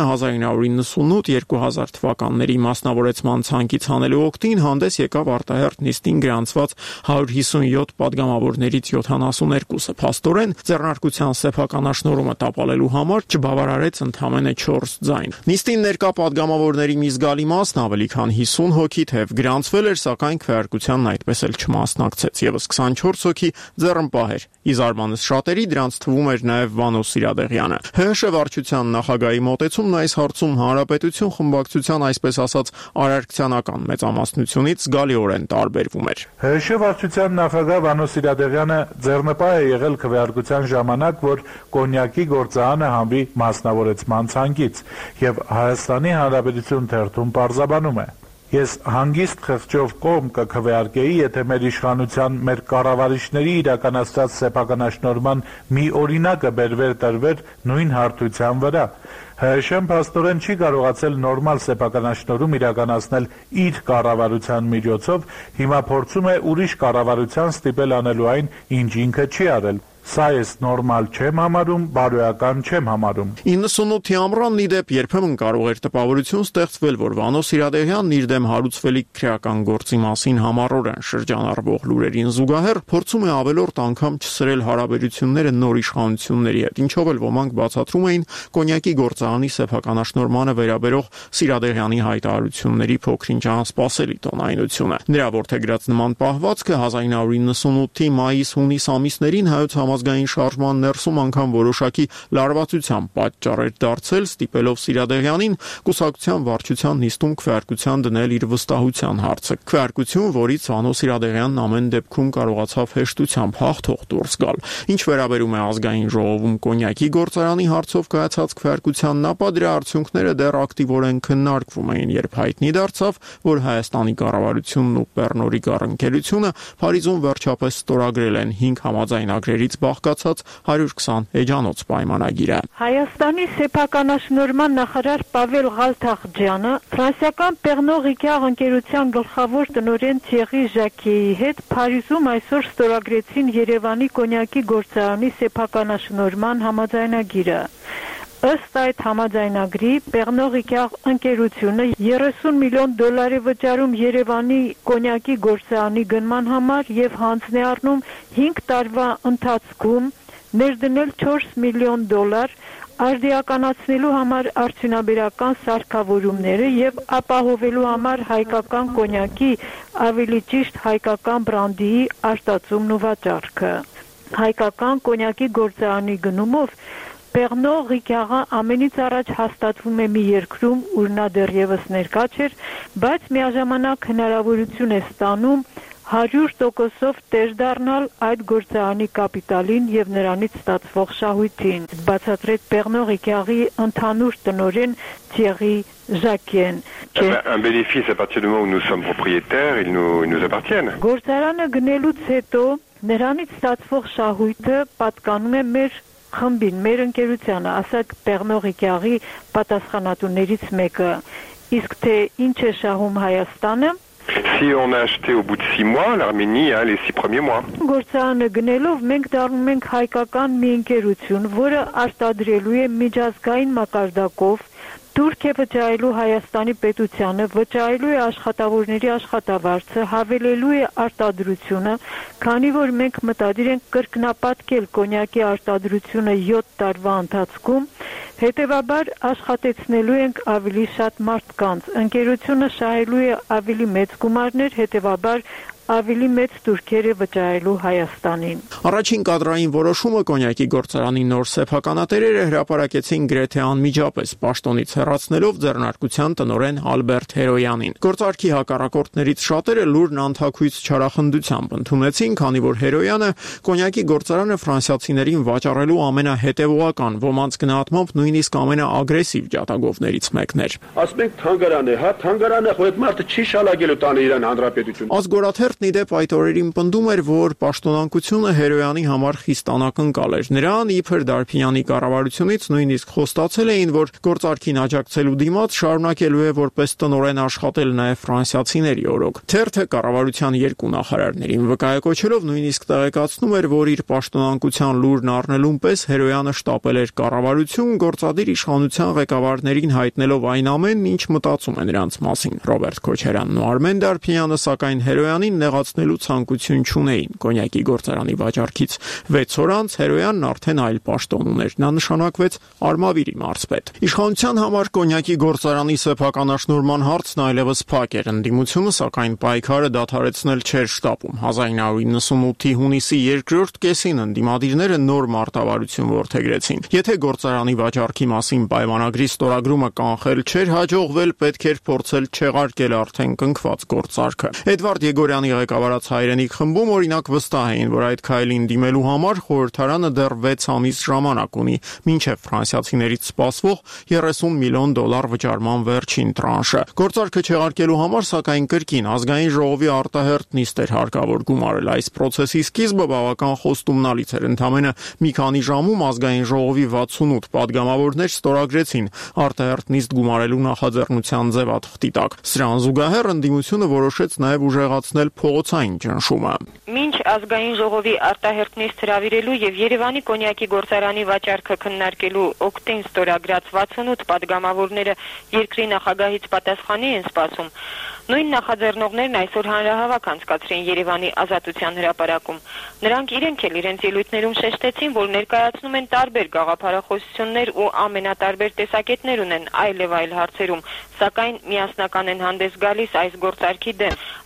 1998-2000 թվականների մասնավորեցման ցանկից հանելու օգտին հանդես եկավ արտահերթ նիստին գրանցված 157 падգամավորներից 72-ը։ Փաստորեն ձեռնարկության սեփականաշնորհումը տապալելու համար չբավարարեց ընդամենը 4 ձայն։ Նիստին ներկա падգամավորների մի զգալի մասն ավելի քան 50 հոգի թեև գրանցվել էր, սակայն քվեարկությանն այդպես էլ չմասնակցեց, եւս 24 հոգի ձեռնպահ էր։ Ի զարմանս շատերի դրանց թվում էր նաեւ Վանո Սիրադեղյանը։ ՀՀՇ վարչության նախագահի մոտեցումն այս հարցում Հանրապետություն խմբակցության այսպես ասած արարքցիանական մեծամասնությունից զգալիորեն տարբերվում էր։ ՀՀՇ վարչության նախագահ Վանո Սիրադեղյանը ձեռնպահ է եղել քվեարկության ժամանակ, որ կոնյակի գործարանը հանվի մասնավորեցման ցանկից, եւ Հայաստանի Հանրապետություն թերթում պարզաբանում է. Ես հանգիստ խղճով կողմ կքվեարկեի, եթե մեր իշխանության, մեր կառավարիչների իրականացրած սեփականաշնորհման մի օրինակը բերվեր տրվեր նույն հարթության վրա։ ՀՀՇ-ն փաստորեն չի կարողացել նորմալ սեփականաշնորհում իրականացնել իր կառավարության միջոցով, հիմա փորձում է ուրիշ կառավարության ստիպել անելու այն, ինչ ինքը չի արել։ Սա ես նորմալ չեմ համարում, բարոյական չեմ համարում։ 98-ի ամռանն ի դեպ երբեմն կարող էր տպավորություն ստեղծվել, որ Վանո Սիրադեղյանն իր դեմ հարուցվելիք քրեական գործի մասին համառորեն շրջանառվող լուրերին զուգահեռ փորձում է ավելորդ անգամ չսրել հարաբերությունները նոր իշխանությունների հետ, ինչով էլ ոմանք բացատրում էին կոնյակի գործարանի սեփականաշնորհմանը վերաբերող Սիրադեղյանի հայտարարությունների փոքրինչ անսպասելի տոնայնությունը։ Նրա որդեգրած նման պահվածքը 1998-ի մայիս-հունիս ամիսներին հայոց ազգային շարժման ներսում անգամ որոշակի լարվածության պատճառ էր դարձել, ստիպելով Սիրադեղյանին կուսակցության վարչության նիստում քվեարկության դնել իր վստահության հարցը։ Քվեարկություն, որից Վանո Սիրադեղյանն ամեն դեպքում կարողացավ հեշտությամբ հաղթող դուրս գալ։ Ինչ վերաբերում է ազգային ժողովում կոնյակի գործարանի հարցով կայացած քվեարկությանն, ապա դրա արդյունքները դեռ ակտիվորեն քննարկվում էին, երբ հայտնի դարձավ, որ Հայաստանի կառավարությունն ու Պեռնոռի ընկերությունը Փարիզում վերջապես ստորագրել են 5 համաձայնագրերից բաղկացած 120 էջանոց պայմանագիրը։ Հայաստանի սեփականաշնորհման նախարար Պավել Ղալթախջյանը ֆրանսիական Պեռնոռ ընկերության գլխավոր տնօրեն Թիերի Ժակեի հետ Փարիզում այսօր ստորագրեցին Երևանի կոնյակի գործարանի սեփականաշնորհման համաձայնագիրը։ Ըստ այդ համաձայնագրի Պեռնոռ ընկերությունը 30 միլիոն դոլար է վճարում Երևանի կոնյակի գործարանի գնման համար եւ հանձն է առնում 5 տարվա ընթացքում ներդնել 4 միլիոն դոլար արդիականացնելու համար արդյունաբերական սարքավորումները եւ ապահովելու համար հայկական կոնյակի, ավելի ճիշտ հայկական բրանդի արտածումն ու վաճառքը։ Հայկական կոնյակի գործարանի գնումով Պեռնոռ Ռիկյաղը ամենից առաջ հաստատվում է մի երկրում, ուր նա դեռևս ներկա չէր, բայց միաժամանակ հնարավորություն է ստանում 100% տեր դառնալ այդ գործարանի կապիտալին եւ նրանից ստացվող շահույթին, բացատրեց Պեռնոռ Ռիկյաղի ընդհանուր տնօրեն Թիերի Ժակեն։ Un bénéfice à partir du moment où nous sommes propriétaires, ils nous appartiennent. Գործարանը գնելուց հետո նրանից ստացվող շահույթը պատկանում է մեր խմբին, մեր ընկերությանը, ասաց Պեռնոռ Ռիկյաղի պատասխանատուներից մեկը։ Իսկ թե ինչ է շահում Հայաստանը։ Si on a acheté au bout de 6 mois, l'Arménie a les 6 premiers mois. Գործարանը գնելով մենք դառնում ենք հայկական մի ընկերություն, որը արտադրելու է միջազգային մակարդակով Թուրք է վճարելու Հայաստանի պետությանը, վճարելու է աշխատավորների աշխատավարձը, հավելելու է արտադրությունը, քանի որ մենք մտադիր ենք կրկնապատկել կոնյակի արտադրությունը 7 տարվա ընթացքում, հետևաբար աշխատեցնելու ենք ավելի շատ մարդկանց, ընկերությունը շահելու է ավելի մեծ գումարներ, հետևաբար ավելի մեծ տուրքեր է վճարելու Հայաստանին։ Առաջին կադրային որոշումը կոնյակի գործարանի նոր սեփականատերերը հրապարակեցին գրեթե անմիջապես, պաշտոնից հեռացնելով ձեռնարկության տնօրեն Ալբերտ Հերոյանին։ Գործարքի հակառակորդներից շատերը լուրն անթաքույց չարախնդությամբ ընդունեցին, քանի որ Հերոյանը կոնյակի գործարանը ֆրանսիացիներին վաճառելու ամենահետևողական, ոմանց գնահատմամբ նույնիսկ ամենաագրեսիվ ջատագովներից մեկն էր։ Ասում ենք թանգարան է, հա, թանգարանը այդ մարդը չի շալագելու տանը իրան հանրապետություն։ Ազգորաթերթն ի դեպ այդ օրերին պնդում էր, որ պաշտոնանկությունը Հերոյանի համար խիստ անակնկալ էր։ Նրան իբր Դարփինյանի կառավարությունից նույնիսկ խոստացել էին, որ գործարքին աջակցելու դիմաց շարունակելու է որպես տնօրեն աշխատել նաև ֆրանսիացիների օրոք։ Թերթը կառավարության երկու նախարարներին վկայակոչելով նույնիսկ տեղեկացնում էր, որ իր պաշտոնանկության լուրն առնելուն պես Հերոյանը շտապել էր կառավարություն, գործադիր իշխանության ղեկավարներին հայտնելով այն ամենն, ինչ մտածում է նրանց մասին։ Ռոբերտ Քոչարյանն ու Արմեն Դարփինյանը սակայն Հերոյանին նեղացնելու ցանկություն չունեին։ Կոնյակի գործարանի վաճառքից 6 օր անց Հերոյանն արդեն այլ պաշտոն ուներ։ Նա նշանակվեց Արմավիրի մարզպետ։ Իշխանության համար կոնյակի գործարանի սեփականաշնորհման հարցն այլևս փակ էր։ Ընդդիմությունը սակայն պայքարը դադարեցնել չէր շտապում։ 1998-ի հունիսի 2-րդ կեսին ընդդիմադիրները նոր մարտավարություն որդեգրեցին։ Եթե գործարանի վաճառքի մասին պայմանագրի ստորագրումը կանխել չէր հաջողվել, պետք էր փորձել չեղարկել արդեն կնքված գործարքը։ Էդվարդ Եգորյանի ղեկավարած հայրենիք խմբում օրինակ վստահ էին, որ այդ քայլին դիմելու համար խորհրդարանը դեռ 6 ամիս ժամանակ ունի, մինչև ֆրանսիացիներից սպասվող 30 միլիոն դոլար վճարման վերջին տրանշը։ Գործարքը չեղարկելու համար սակայն կրկին ազգային ժողովի արտահերթ նիստ էր հարկավոր գումարել։ Այս process-ի սկիզբը բավական խոստումնալից էր։ Ընդամենը մի քանի ժամում ազգային ժողովի 68 падգամավորներ ստորագրեցին արտահերթ նիստ գումարելու նախաձեռնության ձևաթղթի տակ։ Սրան զուգահեռ ընդդիմությունը որոշեց նաև ուժեղացնել փողոցային ճնշումը։ Մինչ ազգային ժողովի արտահերթ նիստ հրավիրելու եւ Երևանի կոնյակի գործարանի վաճառքը քննարկելու օգտին ստորագրած 68 падգամավորները երկրի նախագահից պատասխանի են սպասում, նույն նախաձեռնողներն այսօր հանրահավաք անցկացրին Երևանի Ազատության հրապարակում։ Նրանք իրենք էլ իրենց ելույթներում շեշտեցին, որ ներկայացնում են տարբեր գաղափարախոսություններ ու ամենատարբեր տեսակետներ ունեն այլ եւ այլ հարցերում, սակայն միասնական են հանդես գալիս այս գործարքի դեմ։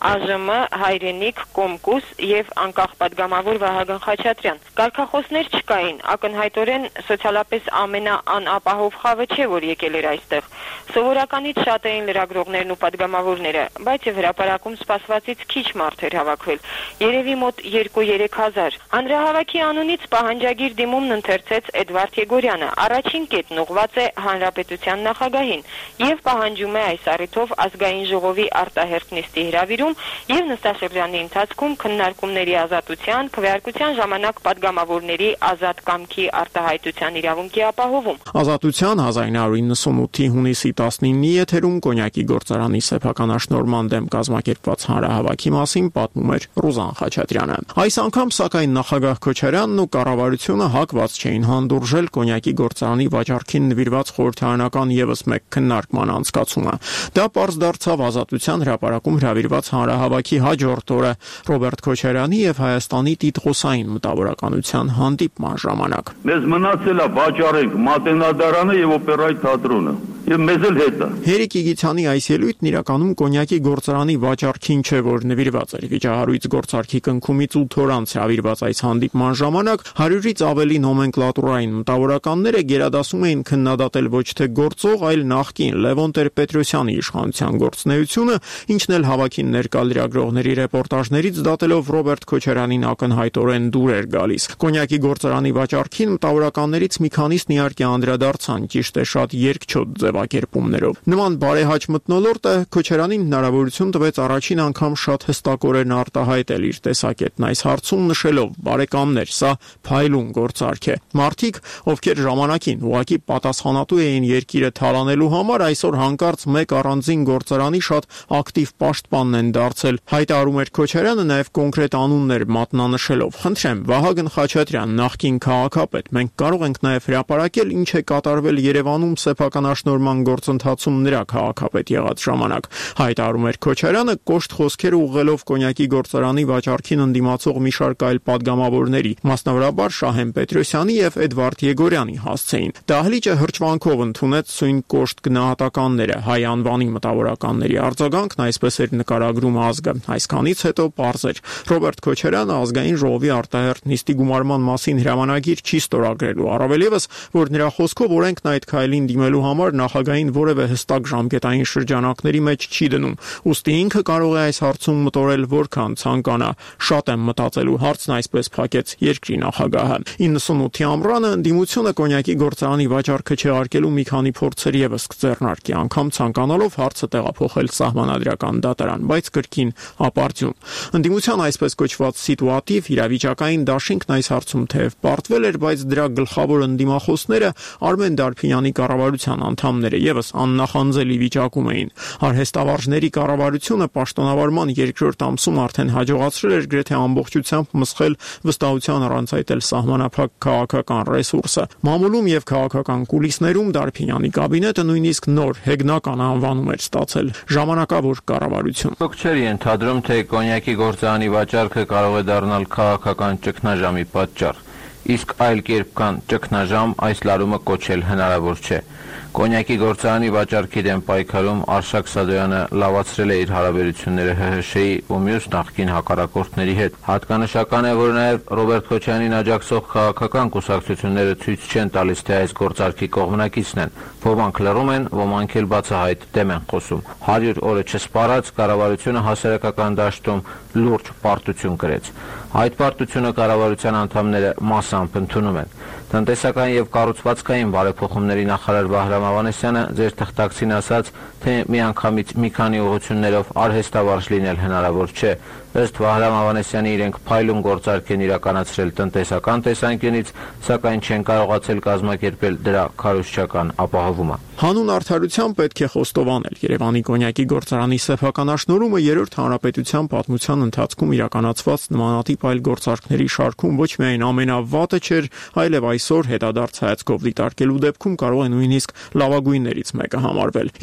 ԱԺՄ, Հայրենիք, Կոմկուս եւ անկախ պատգամավոր Վահագն Խաչատրյան։ Կարգախոսներ չկային, ակնհայտորեն սոցիալապես ամենաանապահով խավը չէ, որ եկել էր այստեղ։ Սովորականից շատ էին լրագրողներն ու պատգամավորները, բայց եւ հրապարակում սպասվածից քիչ մարդ էր հավաքվել։ Երևի մոտ 2-3 հազար։ Հանրահավաքի անունից պահանջագիր դիմումն ընթերցեց Էդվարդ Եգորյանը։ Առաջին կետն ուղղված է Հանրապետության նախագահին եւ պահանջում է այս առիթով ազգային ժողովի արտահերթ նիստի հրավիրում եւ նստաշրջանի ընթացքում քննարկումների ազատության, քվեարկության ժամանակ պատգամավորների ազատ կամքի արտահայտության իրավունքի ապահովում։ Ազատության 1998-ի հունիսի 19-ի եթերում կոնյակի գործարանի սեփականաշնորհման դեմ կազմակերպված հանրահավաքի մասին պատմում էր Ռուզան Խաչատրյանը։ Այս անգամ սակայն նախագահ Քոչարյանն ու կառավարությունը հակված չէին հանդուրժել կոնյակի գործարանի վաճառքին նվիրված խորհրդարանական եւս մեկ քննարկման անցկացումը։ Դա պարզ դարձավ Ազատության հրապարակում հրավիրված հանրահավաքի հաջորդ օրը Ռոբերտ Քոչարյանի եւ Հայաստանի տիտղոսային մտավորականության հանդիպման ժամանակ։ Մեզ մնացել է վաճառենք Մատենադարանը եւ օպերայի թատրոնը։ Եվ մեզ էլ հետ է։ Հերիկ Իգիթյանի այս ելույթն իրականում կոնյակի գործարանի վաճառքին չէ, որ նվիրված էր։ Վիճահարույց գործարքի կնքումից 8 օր անց հրավիրված այս հանդիպման ժամանակ 100-ից ավելի նոմենկլատուրային մտավորականները գերադասում էին քննադատել ոչ թե գործող, այլ նախկին Լևոն Տեր-Պետրոսյանի իշխանության գործունեությունը, ինչն էլ հավաքին ներկա լրագրողների ռեպորտաժներից դատելով Ռոբերտ Քոչարյանին ակնհայտորեն դուր էր գալիս։ Կոնյակի գործարանի վաճառքին մտավորականներից մի քանիսն իհարկե անդրադարձան, ճիշտ է, շատ երկչոտ ձևակերպումներով։ Նման բարեհաճ մթնոլորտը Քոչարյանին հնարավորություն տվեց առաջին անգամ շատ հստակորեն արտահայտել իր տեսակետն այս հարցում, նշելով. «Բարեկամներ, սա փայլուն գործարք է։ Մարդիկ, ովքեր ժամանակին ուղղակի պատասխանատու էին երկիրը թալանելու համար, այսօր հանկարծ մեկ առանձին գործարանի շատ ակտիվ պաշտպանն են դարձել», հայտարարում էր Քոչարյանը նաև կոնկրետ անուններ մատնանշելով։ «Խնդրեմ, Վահագն Խաչատրյան, նախկին քաղաքապետ, մենք կարող ենք նաև հրապարակել ինչ է կատարվել Երևանում սեփականաշնորհման գործընթացում նրա քաղաքապետ եղած ժամանակ», հայտարարում էր Քոչարյանը, կոշտ խոսքեր ուղղելով կոնյակի գործարանի վաճառքին ընդդիմացող մի շարք այլ պատգամավորների, մասնավորաբար Շահեն Պետրոսյանի եւ Էդվարդ Եգորյանի հասցեին։ Դահլիճը հրճվանքով ընդունեց սույն կոշտ գնահատականները, հայ անվանի մտավորականների արձագանքն այսպես էր նկարագրում ազգը։ Այսքանից հետո պարզ էր. Ռոբերտ Քոչարյանը ազգային ժողովի արտահերթ նիստի գումարման մասին հրամանագիր չի ստորագրելու, առավել եւս, որ նրա խոսքով օրենքն այդ քայլին դիմելու համար նախագահին որևէ հստակ ժամկետային շրջանակների մեջ չի դնում։ Ուստի ինքը կարող է այս հարցում մտորել որքան ցանկանա։ Շատ եմ մտածելու, հարցն այսպես փակեց երկրի նախագահը։ 98-ի ամռանը ընդդիմությունը կոնյակի գործարանի վաճառքը չեղարկելու մի քանի փորձեր եւս կձեռնարկի, անգամ ցանկանալով հարցը տեղափոխել սահմանադրական դատարան, բայց կրկին ապարդյուն։ Ընդդիմության այսպես կոչված սիտուատիվ իրավիճակային դաշինքն այս հարցում թեև պարտվել էր, բայց դրա գլխավոր ընդդիմախոսները Արմեն Դարփինյանի կառավարության անդամները եւս աննախանձելի վիճակում էին։ Արհեստավարժների կառավարությունը պաշտոնավարման երկրորդ ամսում արդեն հաջողացրել էր գրեթե ամբողջությամբ մսխել վստահության առանց այդ էլ սահմանափակ քաղաքական ռեսուրսը։ Մամուլում եւ քաղաքական կուլիսներում Դարփինյանի կաբինետը նույնիսկ նոր հեգնական անվանում էր ստացել՝ ժամանակավոր կառավարություն։ Ոք չէր ենթադրում, թե կոնյակի գործարանի վաճառքը կարող է դառնալ քաղաքական ճգնաժամի պատճառ, իսկ այլ կերպ կան ճգնաժամ այս լարումը կոչել հնարավոր չէ։ Կոնյակի գործարանի վաճառքի դեմ պայքարում Արշակ Սադոյանը լավացրել է իր հարաբերությունները ՀՀՇ-ի ու մյուս նախկին հակառակորդների հետ։ Հատկանշական է, որ նաև Ռոբերտ Քոչարյանին աջակցող քաղաքական կուսակցությունները ցույց չեն տալիս, թե այս գործարքի կողմնակիցն են։ Ոմանք լռում են, ոմանք էլ բացահայտ դեմ են խոսում։ 100 օրը չսպառած կառավարությունը հասարակական դաշտում լուրջ պարտություն կրեց։ Այդ պարտությունը կառավարության անդամները մասամբ ընդունում են։ Տնտեսական եւ կառուցվածքային բարեփոխումների նախարար Վահրամ Ավանեսյանը ձեր թղթակցին ասաց, թե միանգամից մի քանի ուղղություններով արհեստավարժ լինել հնարավոր չէ։ Ըստ Վահրամ Ավանեսյանի իրենք փայլուն գործարք են իրականացրել տնտեսական տեսանկյունից, սակայն չեն կարողացել կազմակերպել դրա քարոզչական ապահովումը։ Հանուն արդարության պետք է խոստովանել, Երևանի կոնյակի գործարանի սեփականաշնորհումը երրորդ հանրապետության պատմության ընթացքում իրականացված նմանատիպ այլ գործարքների շարքում ոչ միայն ամենավատը չէր, այլև այսօր հետադարձ հայացքով դիտարկելու դեպքում կարող է նույնիսկ լավագույններից մեկը համարվել։ Ի տարբերություն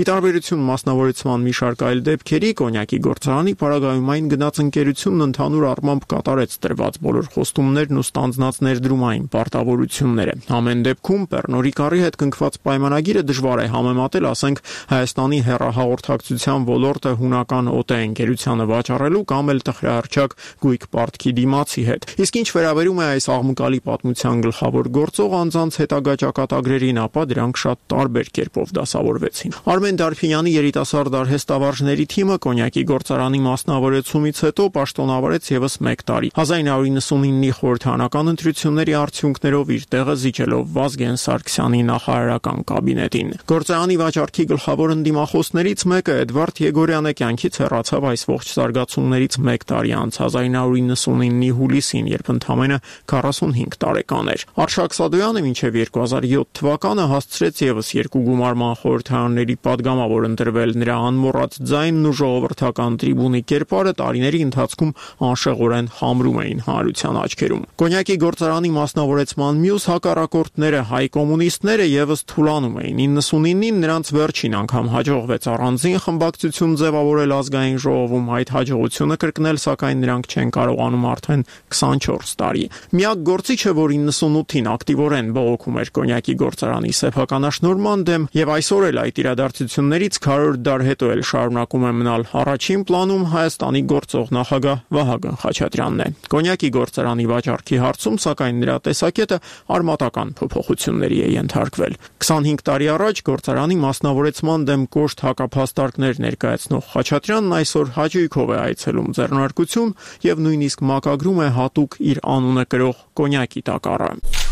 ընկերություն մասնավորեցման մի շարք այլ դեպքերի կոնյակի գործարանի պարագայում այն գնաց ընկերությունն ընդհանուր առմամբ կատարեց տրված բոլոր խոստումներն ու ստանձնած ներդրումային պարտավորությունները։ Ամեն դեպքում Pernod-Ricard-ի հետ կնքված պայմանագիրը դժվար է համեմատել, ասենք, Հայաստանի հեռահաղորդակցության ոլորտը հունական ՕՏ ընկերությանը վաճառելու կամ էլ տխրահարճակ Գույք Պարտքի դիմացի հետ։ Իսկ ինչ վերաբերում է այս աղմկալի պատմության գլխավոր գործող անձանց հետագա ճակատագրերին, ապա դրանք շատ տարբեր կերպով դասավորվեցին։ Արմեն Դարփինյանի երիտասարդ արհեստավարժների թիմը կոնյակի գործարանի մասնավորեցումից հետո պաշտոնավարեց եւս 1 տարի։ 1999-ի խորհրդարանական ընտրությունների արդյունքներով իր տեղը զիջելով Վազգեն Սարգսյանի նախարարական կաբինետին։ Գործարանի վաճառքի գլխավոր ընդդիմախոսներից մեկը Էդվարդ Եգորյանը կյանքից հեռացավ այս ողջ զարգացումներից 1 տարի անց 1999-ի հուլիսին, երբ ընդամենը 45 տարեկան էր։ Արշակ Սադոյանը մինչև 2007 թվականը հասցրեց եւս 2 գումարման խորհրդարանների падգամավոր ընտրվել։ Նրա անմոռաց ձայնն ու ժողովրդական տրիբունի կերպարը տարիների ընթացքում անշեղորեն համրում էին հանրության աչքերում։ Կոնյակի գործարանի մասնավորեցման մյուս հակառակորդները հայ կոմունիստները եւս թուլանում էին։ 99-ին նրանց վերջին անգամ հաջողվեց առանձին խմբակցություն ձևավորել ազգային ժողովում, այդ հաջողությունը կրկնել, սակայն նրանք չեն կարողանում արդեն 24 տարի։ Միակ գործիչը, որ 98-ին ակտիվորեն բողոքում էր կոնյակի գործարանի սեփականաշնորհման դեմ եւ այսօր էլ այդ իրադարձություններից 100 դար հետո էլ շարունակում է մնալ առաջին պլանում, Հայաստանի գործող նախագահ Վահագն Խաչատրյանն է։ Կոնյակի գործարանի վաճառքի հարցում, սակայն նրա տեսակետը արմատական փոփոխությունների է ենթարկվել։ 25 տարի առաջ գործարանի մասնավորեցման դեմ կոշտ հակափաստարկներ ներկայացնող Խաչատրյանն այսօր հաճույքով է այցելում ձեռնարկություն եւ նույնիսկ մակագրում է հատուկ իր անունը կրող կոնյակի տակառը։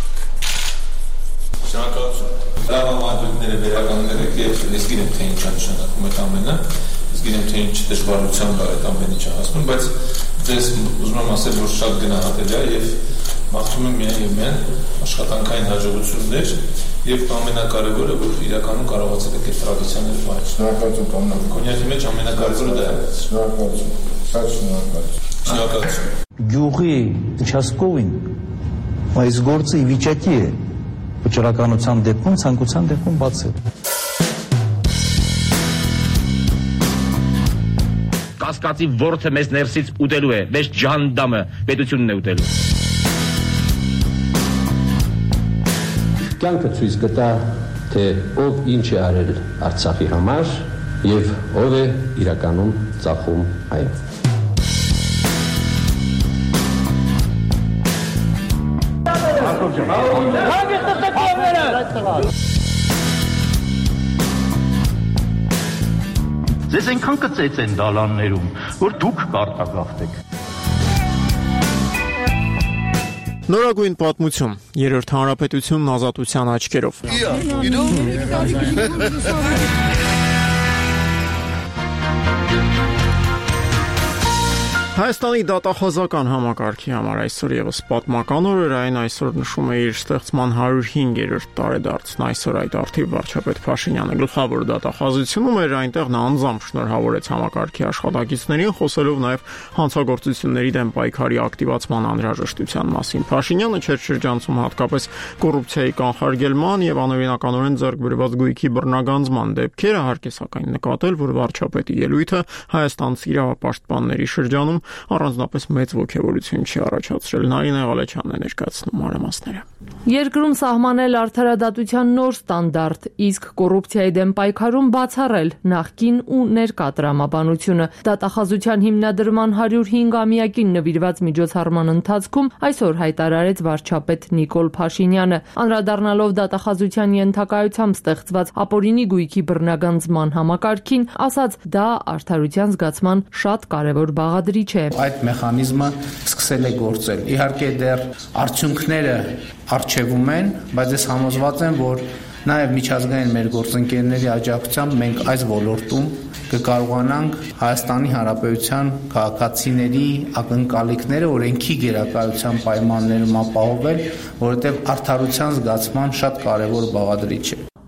Լավ ամատույթները վերականգնեք եւ ես գիտեմ թե ինչ է նշանակում այդ ամենը, ես գիտեմ թե ինչ դժվարությամբ այդ ամեն ինչը հասնում, բայց ձեզ ուզում եմ ասել, որ շատ գնահատելի է եւ մաղթում եմ միայն եւ միայն աշխատանքային հաջողություններ եւ ամենակարևորը, որ իրականում կարողացել եք այդ տրադիցիաները վայել։ Շնորհակալություն կամնամ։ Կոնյակի մեջ ամենակարևորը դա է։ Շնորհակալություն։ Շատ շնորհակալություն։ Շնորհակալություն։ Գյուղի участковին այս գործը ի վիճակի է վճռականության դեպքում, ցանկության դեպքում բացել։ Կասկածի ворթը մեզ ներսից ուտելու է, մեզ ջանդամը պետությունն է ուտելու։ Կյանքը ցույց կտա, թե ով ինչ է արել Արցախի համար եւ ով է իրականում ծախում այն։ Ձեզ այնքան կծեց են դալաններում, որ դուք կարտագաղթեք։ Նորագույն պատմություն, երրորդ հանրապետությունն ազատության աչքերով։ Հայաստանի դատախազական համակարգի համար այսօր եւս պատմական օր էր, այն այսօր նշում է իր ստեղծման 105-րդ տարեդարձն։ Այսօր այդ արդիվ վարչապետ Փաշինյանը գլխավոր դատախազությունում էր, այնտեղ նա անձամբ շնորհավորեց համակարգի աշխատակիցներին, խոսելով նաեւ հանցագործությունների դեմ պայքարի ակտիվացման անհրաժեշտության մասին։ Փաշինյանը չէր շրջանցում հատկապես կոռուպցիայի կանխարգելման եւ անօրինականորեն ձեռք բերված գույքի բռնագանձման դեպքերը, հարկ է սակայն նկատել, որ վարչապետի ելույթը հայաստանցի իրավապաշտպանների շրջանում առանձնապես մեծ ոգևորություն չի առաջացրել։ Նարինե Ղալեչյանն է ներկայացնում մանրամասները։ Երկրում սահմանել արդարադատության նոր ստանդարտ, իսկ կոռուպցիայի դեմ պայքարում բացառել նախկին ու ներկա տրամաբանությունը։ Դատախազության հիմնադրման 105-ամյակին նվիրված միջոցառման ընթացքում այսօր հայտարարեց վարչապետ Նիկոլ Փաշինյանը, անդրադառնալով դատախազության ենթակայությամբ ստեղծված ապօրինի գույքի բռնագանձման համակարգին, ասաց, դա արդարության զգացման շատ կարևոր բաղադրիչ է։ Այդ մեխանիզմը սկսել է գործել։ Իհարկե դեռ արդյունքները առջևում են, բայց ես համոզված եմ, որ նաև միջազգային մեր գործընկերների աջակցությամբ մենք այս ոլորտում կկարողանանք Հայաստանի Հանրապետության քաղաքացիների ակնկալիքները օրենքի գերակայության պայմաններում ապահովել, որովհետև արդարության զգացման շատ կարևոր բաղադրիչ է։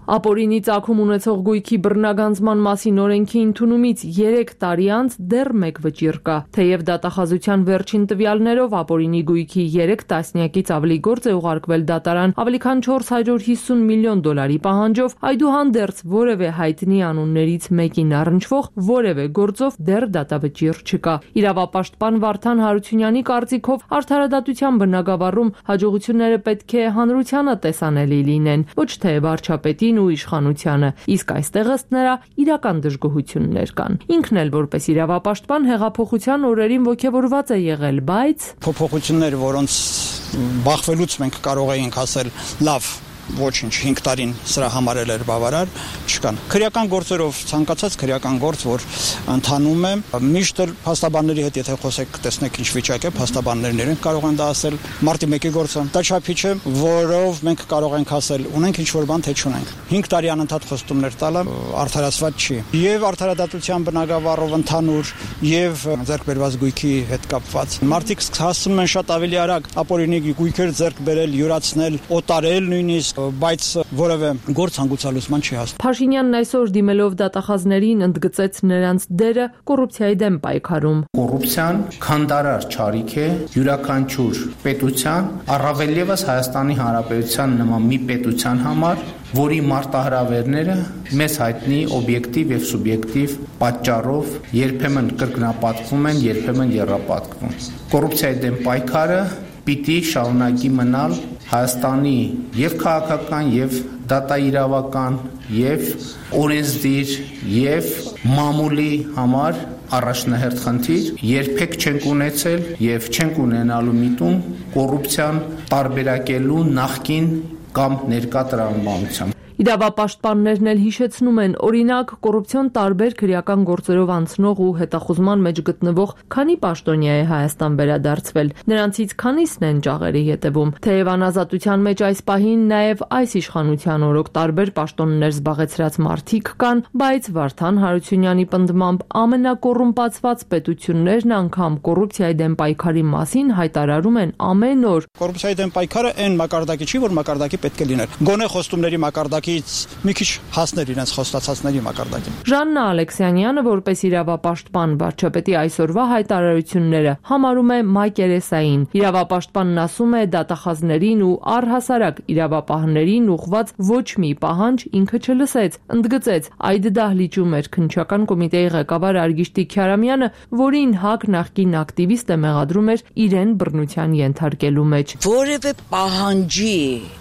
Ապօրինի ծագում ունեցող գույքի բռնագանձման մասին օրենքի ընդունումից 3 տարի անց դեռ մեկ վճիռ կա։ Թեև դատախազության վերջին տվյալներով ապօրինի գույքի 3 տասնյակից ավելի գործ է ուղարկվել դատարան ավելի քան $450 միլիոն պահանջով, այդուհանդերձ որևէ հայտնի անուններից մեկին առնչվող որևէ գործով դեռ դատավճիռ չկա։ Իրավապաշտպան Վարդան Հարությունյանի կարծիքով արդարադատության բնագավառում հաջողությունները պետք է հանրությանը տեսանելի լինեն, ոչ թե վարչապետին ու իշխանությանը, իսկ այստեղ ըստ նրա իրական դժգոհություններ կան։ Ինքն էլ որպես իրավապաշտպան հեղափոխության օրերին ոգևորված է եղել, բայց փոփոխությունները, որոնց բախվելուց մենք կարող էինք ասել լավ, ոչինչ 5 տարին սրա համարել էր բավարար, չկան։ Քրեական գործերով ցանկացած քրեական գործ, որ ընթանում է, միշտ փաստաբանների հետ եթե խոսեք, տեսնեք ինչ վիճակ է, փաստաբաններն իրենք կարող են դա ասել։ Մարտի 1-ի գործը դա չափի չէ, որով մենք կարող ենք ասել, ունենք ինչ-որ բան, թե չունենք։ 5 տարի անընդհատ խոստումներ տալը արդարացված չի։ Եվ արդարադատության բնագավառով ընդհանուր եւ ձեռք բերված գույքի հետ կապված։ Մարդիկ հասցնում են շատ ավելի արագ ապօրինի գույքեր ձեռք բերել, յուրացնել, օտարել նույնիսկ, բայց որևէ գործ հանգուցալուծման չի հասնում։ Փաշինյանն այսօր դիմելով դատախազներին ընդգծեց նրանց դերը կոռուպցիայի դեմ պայքարում։ Կոռուպցիան քանդարար չարիք է յուրաքանչյուր պետության, առավել եւս Հայաստանի Հանրապետության նման մի պետության համար, որի մարտահրավերները մեզ հայտնի օբյեկտիվ եւ սուբյեկտիվ պատճառով երբեմն կրկնապատկվում են, երբեմն եռապատկվում։ Կոռուպցիայի դեմ պայքարը պիտի շարունակի մնալ Հայաստանի եւ քաղաքական եւ դատաիրավական եւ օրենսդիր եւ մամուլի համար առաջնահերթ խնդիր, երբեք չենք ունեցել եւ չենք ունենալու միտում կոռուպցիան տարբերակելու նախկին կամ ներկա տրամաբանությամբ։ Իրավապաշտպաններն էլ հիշեցնում են, օրինակ, կոռուպցիոն տարբեր քրեական գործերով անցնող ու հետախուզման մեջ գտնվող քանի պաշտոնյա է Հայաստան վերադարձվել։ Նրանցից քանիսն են ճաղերի հետևում։ Թեև անազատության մեջ այս պահին նաև այս իշխանության օրոք տարբեր պաշտոններ զբաղեցրած մարդիկ կան, բայց Վարդան Հարությունյանի պնդմամբ ամենակոռումպացված պետություններն անգամ կոռուպցիայի դեմ պայքարի մասին հայտարարում են ամեն օր։ Կոռուպցիայի դեմ պայքարը այն մակարդակի չի, որ մակարդակի պետք է լիներ։ Գոնե խոստումների մակարդակի մի քիչ հասներ իրենց խոստացածների մակարդակին։ Ժաննա Ալեքսյանյանը որպես իրավապաշտպան վարչապետի այսօրվա հայտարարությունները համարում է մակերեսային։ Իրավապաշտպանն ասում է դատախազներին ու առհասարակ իրավապահներին ուղված ոչ մի պահանջ ինքը չլսեց, ընդգծեց այդ դահլիճում էր քննչական կոմիտեի ղեկավար Արգիշտի Քյարամյանը, որին ՀԱԿ նախկին ակտիվիստ է մեղադրում էր իրեն բռնության ենթարկելու մեջ։ Որևէ պահանջի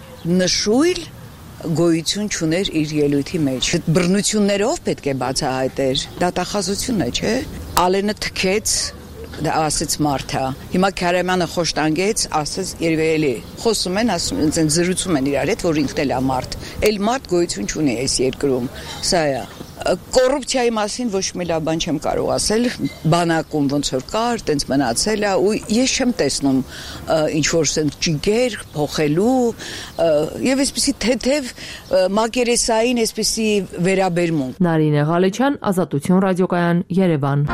նշույլ գոյություն չուներ իր ելույթի մեջ։ Բռնություններով պետք է բացահայտեր, դատախազությունը, չէ։ Ալենը թքեց, դա ասեց մարդը։ Հիմա Քարամյանը խոշտանգեց, ասեց երևելի։ Խոսում են, ասում զրուցում են իրար հետ, որ ինքն էլ է մարդ։ Էլ մարդ գոյություն չունի այս երկրում։ Սա է։ Կոռուպցիայի մասին ոչ մի լավ բան չեմ կարող ասել, բանակում ոնց որ կար, տենց մնացել է ու ես չեմ տեսնում ինչ որ սենց ճիգեր փոխելու եւ այսպեսի թեթև մակերեսային այսպեսի վերաբերմունք։ Նարինե Ղալեչյան, Ազատություն ռադիոկայան, Երևան։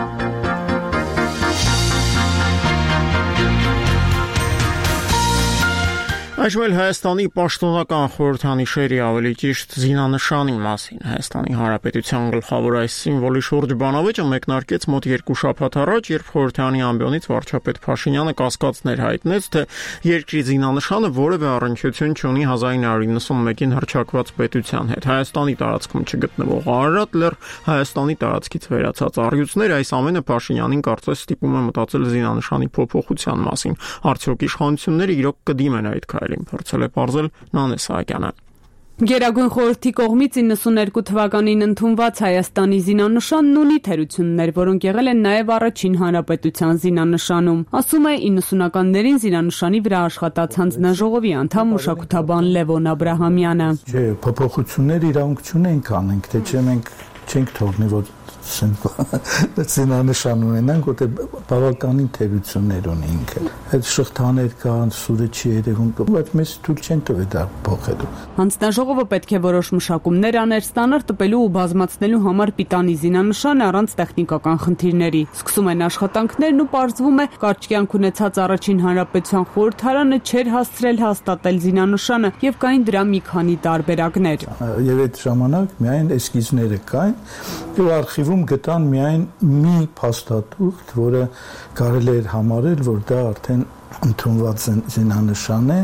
Այժմ էլ Հայաստանի պաշտոնական խորհրդանիշերի ավելի ճիշտ զինանշանի մասին Հայաստանի Հանրապետության գլխավոր այս սիմվոլի շուրջ բանավեճը մեկնարկեց մոտ 2 շաբաթ առաջ, երբ խորհրդանի ամբիոնից վարչապետ Փաշինյանը կասկածներ հայտնեց, թե երկրի զինանշանը որևէ առնչություն չունի 1991-ին հռչակված պետության հետ։ Հայաստանի տարածքում չգտնվող Արարատ լեռ, Հայաստանի տարածքից վերացած առյուծներ, այս ամենը Փաշինյանին կարծես ստիպում է մտածել զինանշանի փոփոխության մասին։ Արդյոք իշխանությունները իրոք կդիմեն այդ քայլին, փորձել է պարզել Նանե Սահակյանը։ Գերագույն խորհրդի կողմից 92 թվականին ընդունված Հայաստանի զինանշանն ունի թերություններ, որոնք եղել են նաև առաջին հանրապետության զինանշանում, ասում է 90-ականներին զինանշանի վրա աշխատած հանձնաժողովի անդամ մշակութաբան Լևոն Աբրահամյանը։ Չէ, փոփոխություններ իրավունք չունենք անենք, թե չէ մենք չենք թողնի, որ զինանշան ունենանք, որտեղ բավականին թերություններ ունի ինքը։ Այդ շղթաներ կան, սուրը չի երևում, բայց մեզ թույլ չեն տվել դա փոխելու։ Հանձնաժողովը պետք է որոշ մշակումներ աներ ստանար տպելու ու բազմացնելու համար պիտանի զինանշան առանց տեխնիկական խնդիրների։ Սկսում են աշխատանքներն ու պարզվում է, կարճ կյանք ունեցած առաջին հանրապետության խորհրդարանը չէր հասցրել հաստատել զինանշանը եւ կային դրա մի քանի տարբերակներ։ Եվ այդ ժամանակ միայն էսկիզները կային եւ արխիվում գտան միայն մի փաստաթուղթ, որը կարելի էր համարել, որ դա արդեն ընդունված զինանշան է,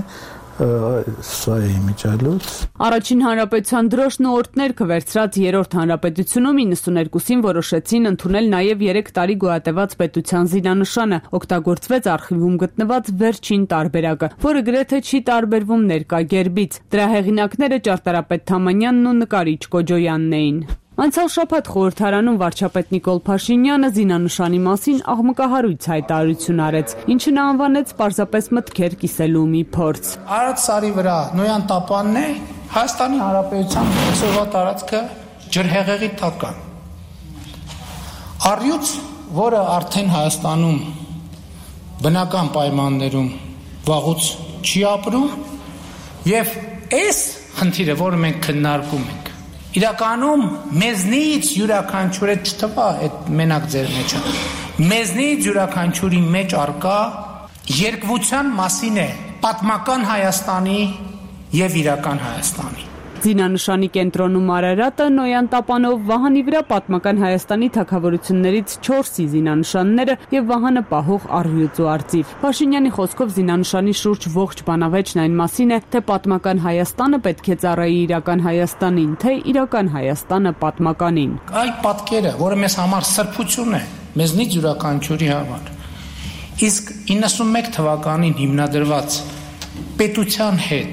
սա է իմիջիալոց։ Առաջին հանրապետության դրոշն ու օրդներքը վերցրած երրորդ հանրապետությունում 92-ին որոշեցին ընդունել նաև 3 տարի գոյատևած պետության զինանշանը, օգտագործվեց արխիվում գտնված վերջին տարբերակը, որը գրեթե չի տարբերվում ներկա գերբից։ Դրա հեղինակները ճարտարապետ Թամանյանն ու նկարիչ Կոջոյանն էին։ Անցյալ շաբաթ խորհրդարանում վարչապետ Նիկոլ Փաշինյանը զինանշանի մասին աղմկահարույց հայտարարություն արեց, ինչը նա անվանեց պարզապես մտքեր կիսելու մի փորձ։ Արադ սարի վրա Նոյան տապանն է, Հայաստանի Հանրապետության այսօրվա տարածքը ջրհեղեղի տական։ Առյուծ, որը արդեն Հայաստանում բնական պայմաններում վաղուց չի ապրում, եւ այս խնդիրը, որը մենք քննարկում ենք, իրականում մեզնից յուրաքանչյուրը չթվա այդ մենակ ձեր մեջը, մեզնից յուրաքանչյուրի մեջ արկա երկվության մասին է պատմական Հայաստանի եւ իրական Հայաստանի։ Զինանշանի կենտրոնում Արարատը, Նոյան տապանով, Վահանի վրա պատմական Հայաստանի թագավորություններից 4-ի զինանշանները եւ Վահանը պահող առյուծ ու արծիվ։ Փաշինյանի խոսքով զինանշանի շուրջ ողջ բանավեճն այն մասին է, թե պատմական Հայաստանը պետք է ծառայի իրական Հայաստանին, թե իրական Հայաստանը պատմականին։ Այդ պատկերը, որը մեզ համար սրբություն է, մեզնից յուրաքանչյուրի համար։ Իսկ 91 թվականին հիմնադրված պետության հետ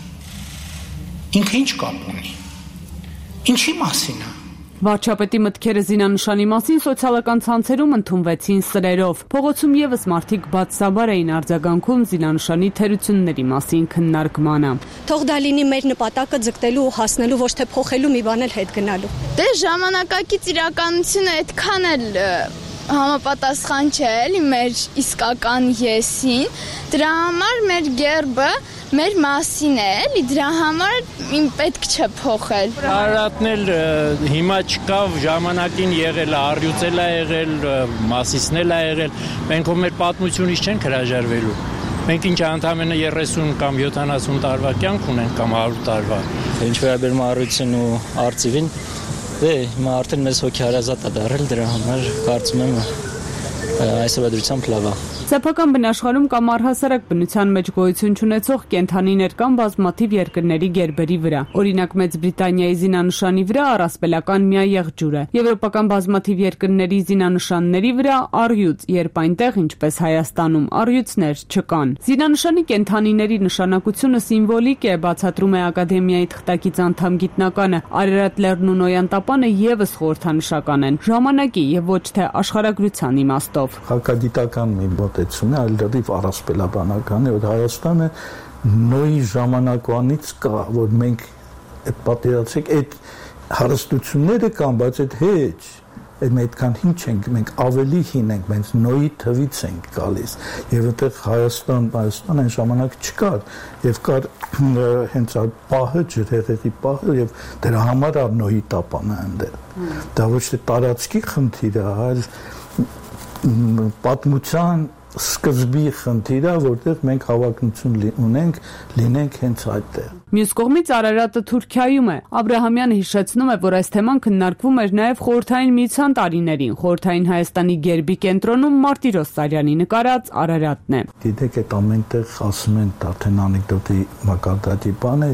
ինքը ինչ կապ ունի, ինչի մասին է։ Վարչապետի մտքերը զինանշանի մասին սոցիալական ցանցերում ընդունվեցին սրերով։ Փողոցում եւս մարդիկ բացասաբար էին արձագանքում զինանշանի թերությունների մասին քննարկմանը։ Թող դա լինի մեր նպատակը ձգտելու ու հասնելու, ոչ թե փոխելու մի բան էլ հետ գնալու։ Դե ժամանակակից իրականությունը այդքան էլ համապատասխան չէ էլի մեր իսկական եսին, դրա համար մեր գերբը մեր մասին է, էլի դրա համար իմ պետք չէ փոխել։ Արարատն էլ հիմա չկա, ժամանակին եղել է, առյուծել է եղել, մասիսնել է եղել, մենք ով մեր պատմությունից չենք հրաժարվելու։ Մենք ինչ ընդամենը 30 կամ 70 տարվա կյանք ունենք կամ 100 տարվա։ Ինչ վերաբերում առյուծին ու արծիվին, դե հիմա արդեն մեզ հոգեհարազատ է դարձել, դրա համար կարծում եմ այսօրվա դրությամբ լավ է։ Սեփական բնաշխարհում կամ առհասարակ բնության մեջ գոյություն ունեցող կենդանիներ կան բազմաթիվ երկրների գերբերի վրա։ Օրինակ Մեծ Բրիտանիայի զինանշանի վրա առասպելական միաեղջյուր է։ Եվրոպական բազմաթիվ երկրների զինանշանների վրա առյուծ, երբ այնտեղ, ինչպես Հայաստանում, առյուծներ չկան։ Զինանշանի կենդանիների նշանակությունը սիմվոլիկ է, բացատրում է Ակադեմիայի թղթակից անդամ գիտնականը։ Արարատ լեռն ու Նոյան տապանը եւս խորհրդանշական են, ժամանակի եւ ոչ թե աշխարհագրության իմաստով։ Հակադիտական մի մոտեցում է, այլ լրիվ առասպելաբանական է, որ Հայաստանը նոյի ժամանակվանից կա, որ մենք այդ պատերացեք, այդ հարստությունները կան, բայց այդ հեչ, այդ այդքան հին չենք, մենք ավելի հին ենք, մենք նոյի թվից ենք գալիս, եւ այդտեղ Հայաստան այն ժամանակ չկար, եւ կար հենց այդ պահը, ջրհեղեղի պահը, եւ դրա համար ար նոյի տապանը այնտեղ։ Դա ոչ թե տարածքի խնդիր է, այլ պատմության սկզբի խնդիրը, որտեղ մենք հավակնություն ունենք, լինենք հենց այդտեղ։ Մյուս կողմից Արարատը Թուրքիայում է։ Աբրահամյանը հիշեցնում է, որ այս թեման քննարկվում էր նաև Խորհրդային Միության տարիներին։ Խորհրդային Հայաստանի գերբի կենտրոնում Մարտիրոս Սարյանի նկարած Արարատն է։ Գիտեք, այդ ամենտեղ ասում են արդեն անեկդոտի մակարդակի բան է,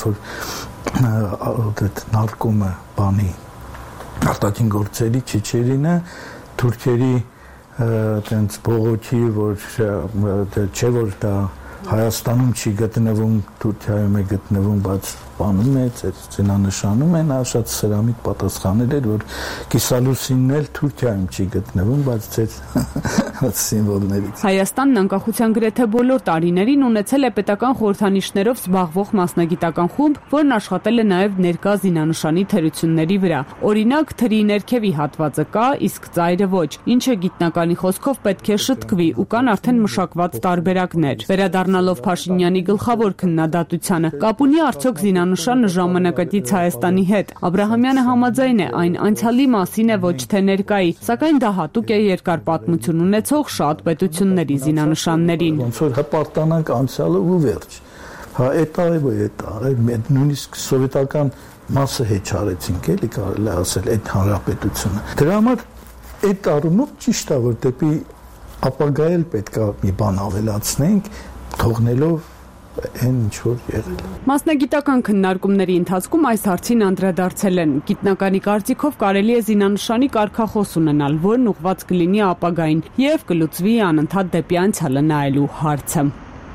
որ նարկոմը բանի արտաքին գործերի Չեչերինը թուրքերի տենց բողոքի, որ չէ որ դա Հայաստանում չի գտնվում, Թուրքիայում է գտնվում, բայց պահպանում է, ձեր զինանշանում է, նա շատ սրամիտ պատասխանել էր, որ կիսալուսինն էլ Թուրքիայում չի գտնվում, բայց ձեր սիմվոլներից։ Հայաստանն անկախության գրեթե բոլոր տարիներին ունեցել է պետական խորհրդանիշներով զբաղվող մասնագիտական խումբ, որն աշխատել է նաև ներկա զինանշանի թերությունների վրա։ Օրինակ, թրի ներքևի հատվածը կա, իսկ ծայրը ոչ, ինչը գիտնականի խոսքով պետք է շտկվի ու կան արդեն մշակված տարբերակներ։ Վերադառնալով Փաշինյանի գլխավոր քննադատությանը, կապ ունի արդյոք զինանշանը ժամանակակից Հայաստանի հետ։ Աբրահամյանը համաձայն է, այն անցյալի մասին է, ոչ թե ներկայի, սակայն դա հատուկ է երկար պատմություն ունեցող շատ պետությունների զինանշաններին։ Ոնց որ հպարտանանք անցյալը ու վերջ։ Հա, նույնիսկ սովետական մասը հեչարեցինք, էլի կարելի է ասել, այդ հանրապետությունը։ Դրա համար այդ առումով ճիշտ է, որ դեպի ապագա էլ պետք է մի բան ավելացնենք, թողնելով այն ինչ որ եղել է։ Մասնագիտական քննարկումների ընթացքում այս հարցին անդրադարձել են։ Գիտնականի կարծիքով կարելի է զինանշանի կարգախոս ունենալ, որն ուղղված կլինի ապագային եւ կլուծվի անընդհատ դեպի անցյալը նայելու հարցը։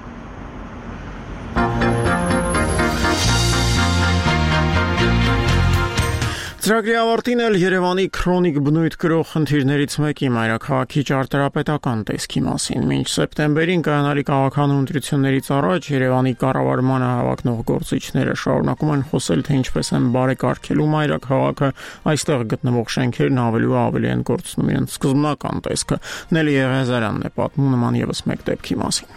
Ծրագրի ավարտին էլ Երևանի քրոնիկ բնույթ կրող խնդիրներից մեկի մայրաքաղաքի ճարտարապետական տեսքի մասին։ Մինչ սեպտեմբերին կայանալի քաղաքական ընտրություններից առաջ Երևանի կառավարմանը հավակնող գործիչները շարունակում են խոսել, թե ինչպես են բարեկարգելու մայրաքաղաքը, այստեղ գտնվող շենքերն ավելի ու ավելի են կորցնում իրենց սկզբնական տեսքը։ Նելի Եղիազարյանն է պատմում նման եւս մեկ դեպքի մասին։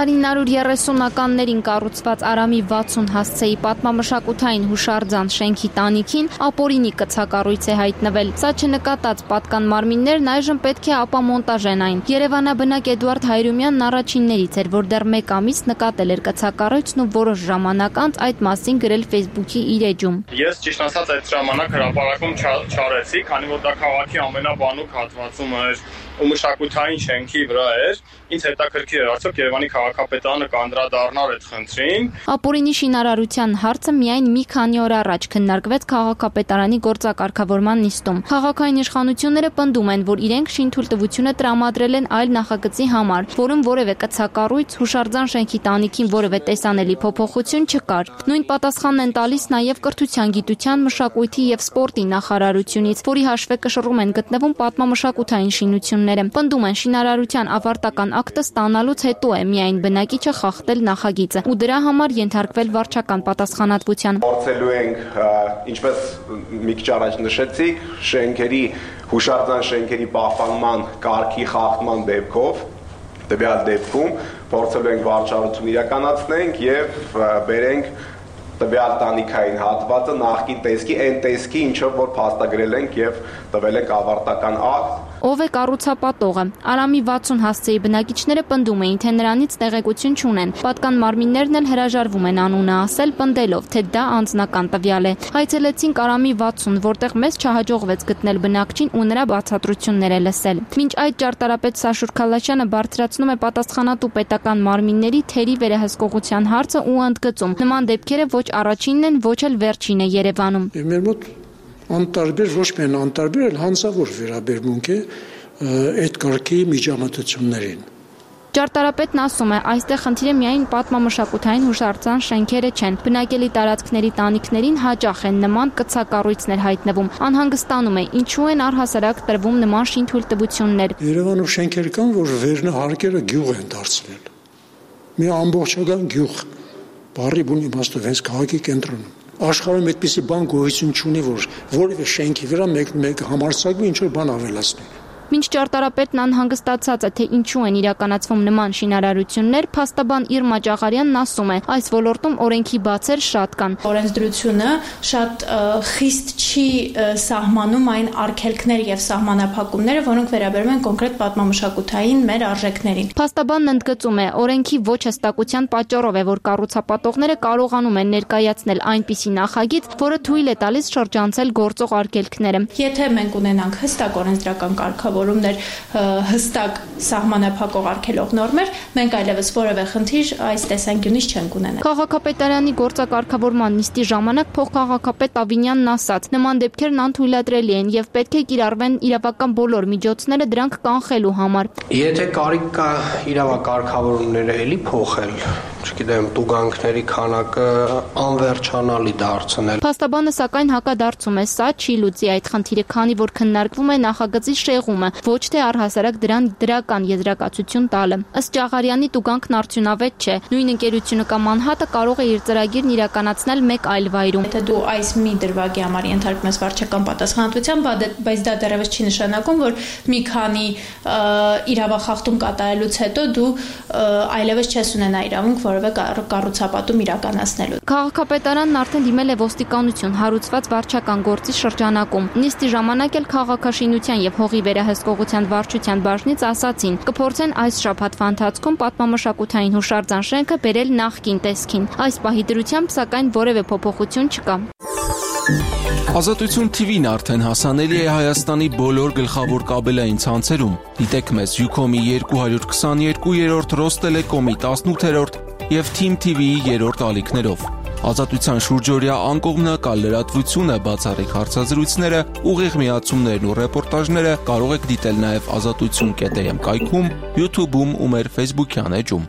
1930-ականներին կառուցված Արամի 60 հասցեի պատմամշակութային հուշարձան շենքի տանիքին ապօրինի կցակառույց է հայտնվել։ Սա չնկատած պատկան մարմիններն այժմ պետք է ապամոնտաժեն այն։ Երևանաբնակ Էդուարդ Հայրումյանն առաջիններից էր, որ դեռ 1 ամիս նկատել էր կցակառույցն ու որոշ ժամանակ անց այդ մասին գրել Facebook-ի իր էջում։ Ես ճիշտ ասած այդ ժամանակ հրապարակում չարեցի, քանի որ դա քաղաքի ամենաբանուկ հատվածում էր ու մշակութային շենքի վրա էր։ Ինձ հետաքրքիր էր, արդյոք Երևանի քաղաքապետարանը կանդրադառնար այդ խնդրին։ Ապօրինի շինարարության հարցը միայն մի քանի օր առաջ քննարկվեց քաղաքապետարանի գործակարգավորման նիստում։ Քաղաքային իշխանությունները պնդում են, որ իրենք շինթույլտվությունը տրամադրել են այլ նախագծի համար, որում որևէ կցակառույց, հուշարձան շենքի տանիքին որևէ տեսանելի փոփոխություն չկար։ Նույն պատասխանն են տալիս նաև կրթության, գիտության, մշակույթի եւ սպորտի նախարարությունից, որի հաշվեկշռում են գտնվում պատմամշակութային շինությունները։ Պնդում են շինարարության ավարտական ակտը ստանալուց հետո է միայն բնակիչը խախտել նախագիծը ու դրա համար ենթարկվել վարչական պատասխանատվության։ Փորձելու ենք, ինչպես մի քիչ առաջ նշեցիք, շենքերի հուշարձան շենքերի պահպանման կարգի խախտման դեպքով, տվյալ դեպքում փորձելու ենք վարչարություն իրականացնենք եւ բերենք տվյալ տանիքային հատվածը նախկին տեսքի, այն տեսքի, ինչով որ փաստագրել ենք եւ տվել ենք ավարտական ակտ։ Ով է կառուցապատողը։ Արամի 60 հասցեի բնակիչները պնդում էին, թե նրանից տեղեկություն չունեն։ Պատկան մարմիններն էլ հրաժարվում են անունը ասել, պնդելով, թե դա անձնական տվյալ է։ Հայցելեցինք Արամի 60, որտեղ մեզ չհաջողվեց գտնել բնակչին ու նրա բացատրությունները լսել։ Մինչ այդ ճարտարապետ Սաշուր Քալաշյանը բարձրացնում է պատասխանատու պետական մարմինների թերի վերահսկողության հարցը ու ընդգծում. նման դեպքերը ոչ առաջինն են, ոչ էլ վերջինը Երևանում։ Մեր մոտ անտարբեր, ոչ միայն անտարբեր, այլ հանցավոր վերաբերմունք է այդ կարգի միջամտություններին։ Ճարտարապետն ասում է, այստեղ խնդիրը միայն պատմամշակութային հուշարձան շենքերը չեն։ Բնակելի տարածքների տանիքներին հաճախ են նման կցակառույցներ հայտնվում։ Անհանգստանում է, ինչու են առհասարակ տրվում նման շինթույլտվություններ։ Երևանում շենքեր կան, որ վերնահարկերը գյուղ են դարձնել։ Մի ամբողջական գյուղ, բառի բուն իմաստով հենց քաղաքի կենտրոնում։ Աշխարհում այդպիսի բան գոյություն չունի, որ որևէ շենքի վրա մեկ համարձակվի ինչ-որ բան ավելացնի։ Մինչ ճարտարապետն անհանգստացած է, թե ինչու են իրականացվում նման շինարարություններ, փաստաբան Իրմա Ճաղարյանն ասում է, այս ոլորտում օրենքի բացեր շատ կան։ Օրենսդրությունը շատ խիստ չի սահմանում այն արգելքներ եւ սահմանափակումները, որոնք վերաբերում են կոնկրետ պատմամշակութային մեր արժեքներին։ Փաստաբանն ընդգծում է, օրենքի ոչ հստակության պատճառով է, որ կառուցապատողները կարողանում են ներկայացնել այնպիսի նախագիծ, որը թույլ է տալիս շրջանցել գործող արգելքները։ Եթե մենք ունենանք հստակ օրենսդրական կարգավորում, կարգավորումներ, հստակ սահմանափակող արգելող նորմեր, մենք այլևս որևէ խնդիր այս տեսանկյունից չենք ունենալ։ Քաղաքապետարանի գործակարգավորման նիստի ժամանակ փոխքաղաքապետ Ավինյանն ասաց. նման դեպքերն անթույլատրելի են եւ պետք է կիրառվեն իրավական բոլոր միջոցները դրանք կանխելու համար։ Եթե կարիք կա իրավակարգավորումները էլի փոխել, չգիտեմ, տուգանքների քանակը անվերջանալի դարձնել։ Փաստաբանը սակայն հակադարձում է, սա չի լուծի այդ խնդիրը, քանի որ քննարկվում է նախագծի շեղումը, ոչ թե առհասարակ դրան դրական եզրակացություն տալը։ Ըստ Ճաղարյանի տուգանքն արդյունավետ չէ։ Նույն ընկերությունը կամ անհատը կարող է իր ծրագիրն իրականացնել մեկ այլ վայրում։ Եթե դու այս մի դրվագի համար ենթարկում ես վարչական պատասխանատվության, բայց դա դեռևս չի նշանակում, որ մի քանի իրավախախտում կատարելուց հետո դու այլևս չես ունենա իրավունք որևէ կառուցապատում իրականացնելու։ Քաղաքապետարանն արդեն դիմել է ոստիկանություն հարուցված վարչական գործի շրջանակում։ Նիստի ժամանակ էլ քաղաքաշինության եւ հողի վերահսկողության վարչության բաժնից ասացին, կփորձեն այս շաբաթվա ընթացքում պատմամշակութային հուշարձան շենքը բերել նախկին տեսքին։ Այս պահի դրությամբ սակայն որևէ փոփոխություն չկա։ Ազատություն TV-ն արդեն հասանելի է Հայաստանի բոլոր գլխավոր կաբելային ցանցերում։ Դիտեք մեզ Ucom-ի 222-րդ, Ռոստելեկոմի 18-րդ եւ Team TV-ի 3-րդ ալիքներով։ Ազատության շուրջօրյա անկողմնակալ լրատվությունը, բացառիկ հարցազրույցները, ուղիղ միացումներն ու ռեպորտաժները կարող եք դիտել նաեւ azatutsun.am կայքում, YouTube-ում ու մեր Facebook-յան էջում։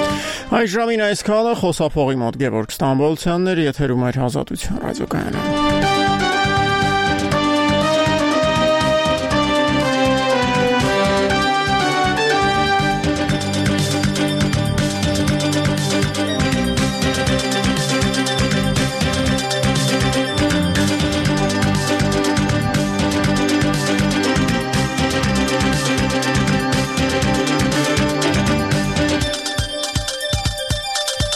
Այս ժամին այսքանը խոսափողի մոտ Գևորգ Ստամբոլցյանն էր, եթերում էր Ազատության ռադիոկայանը։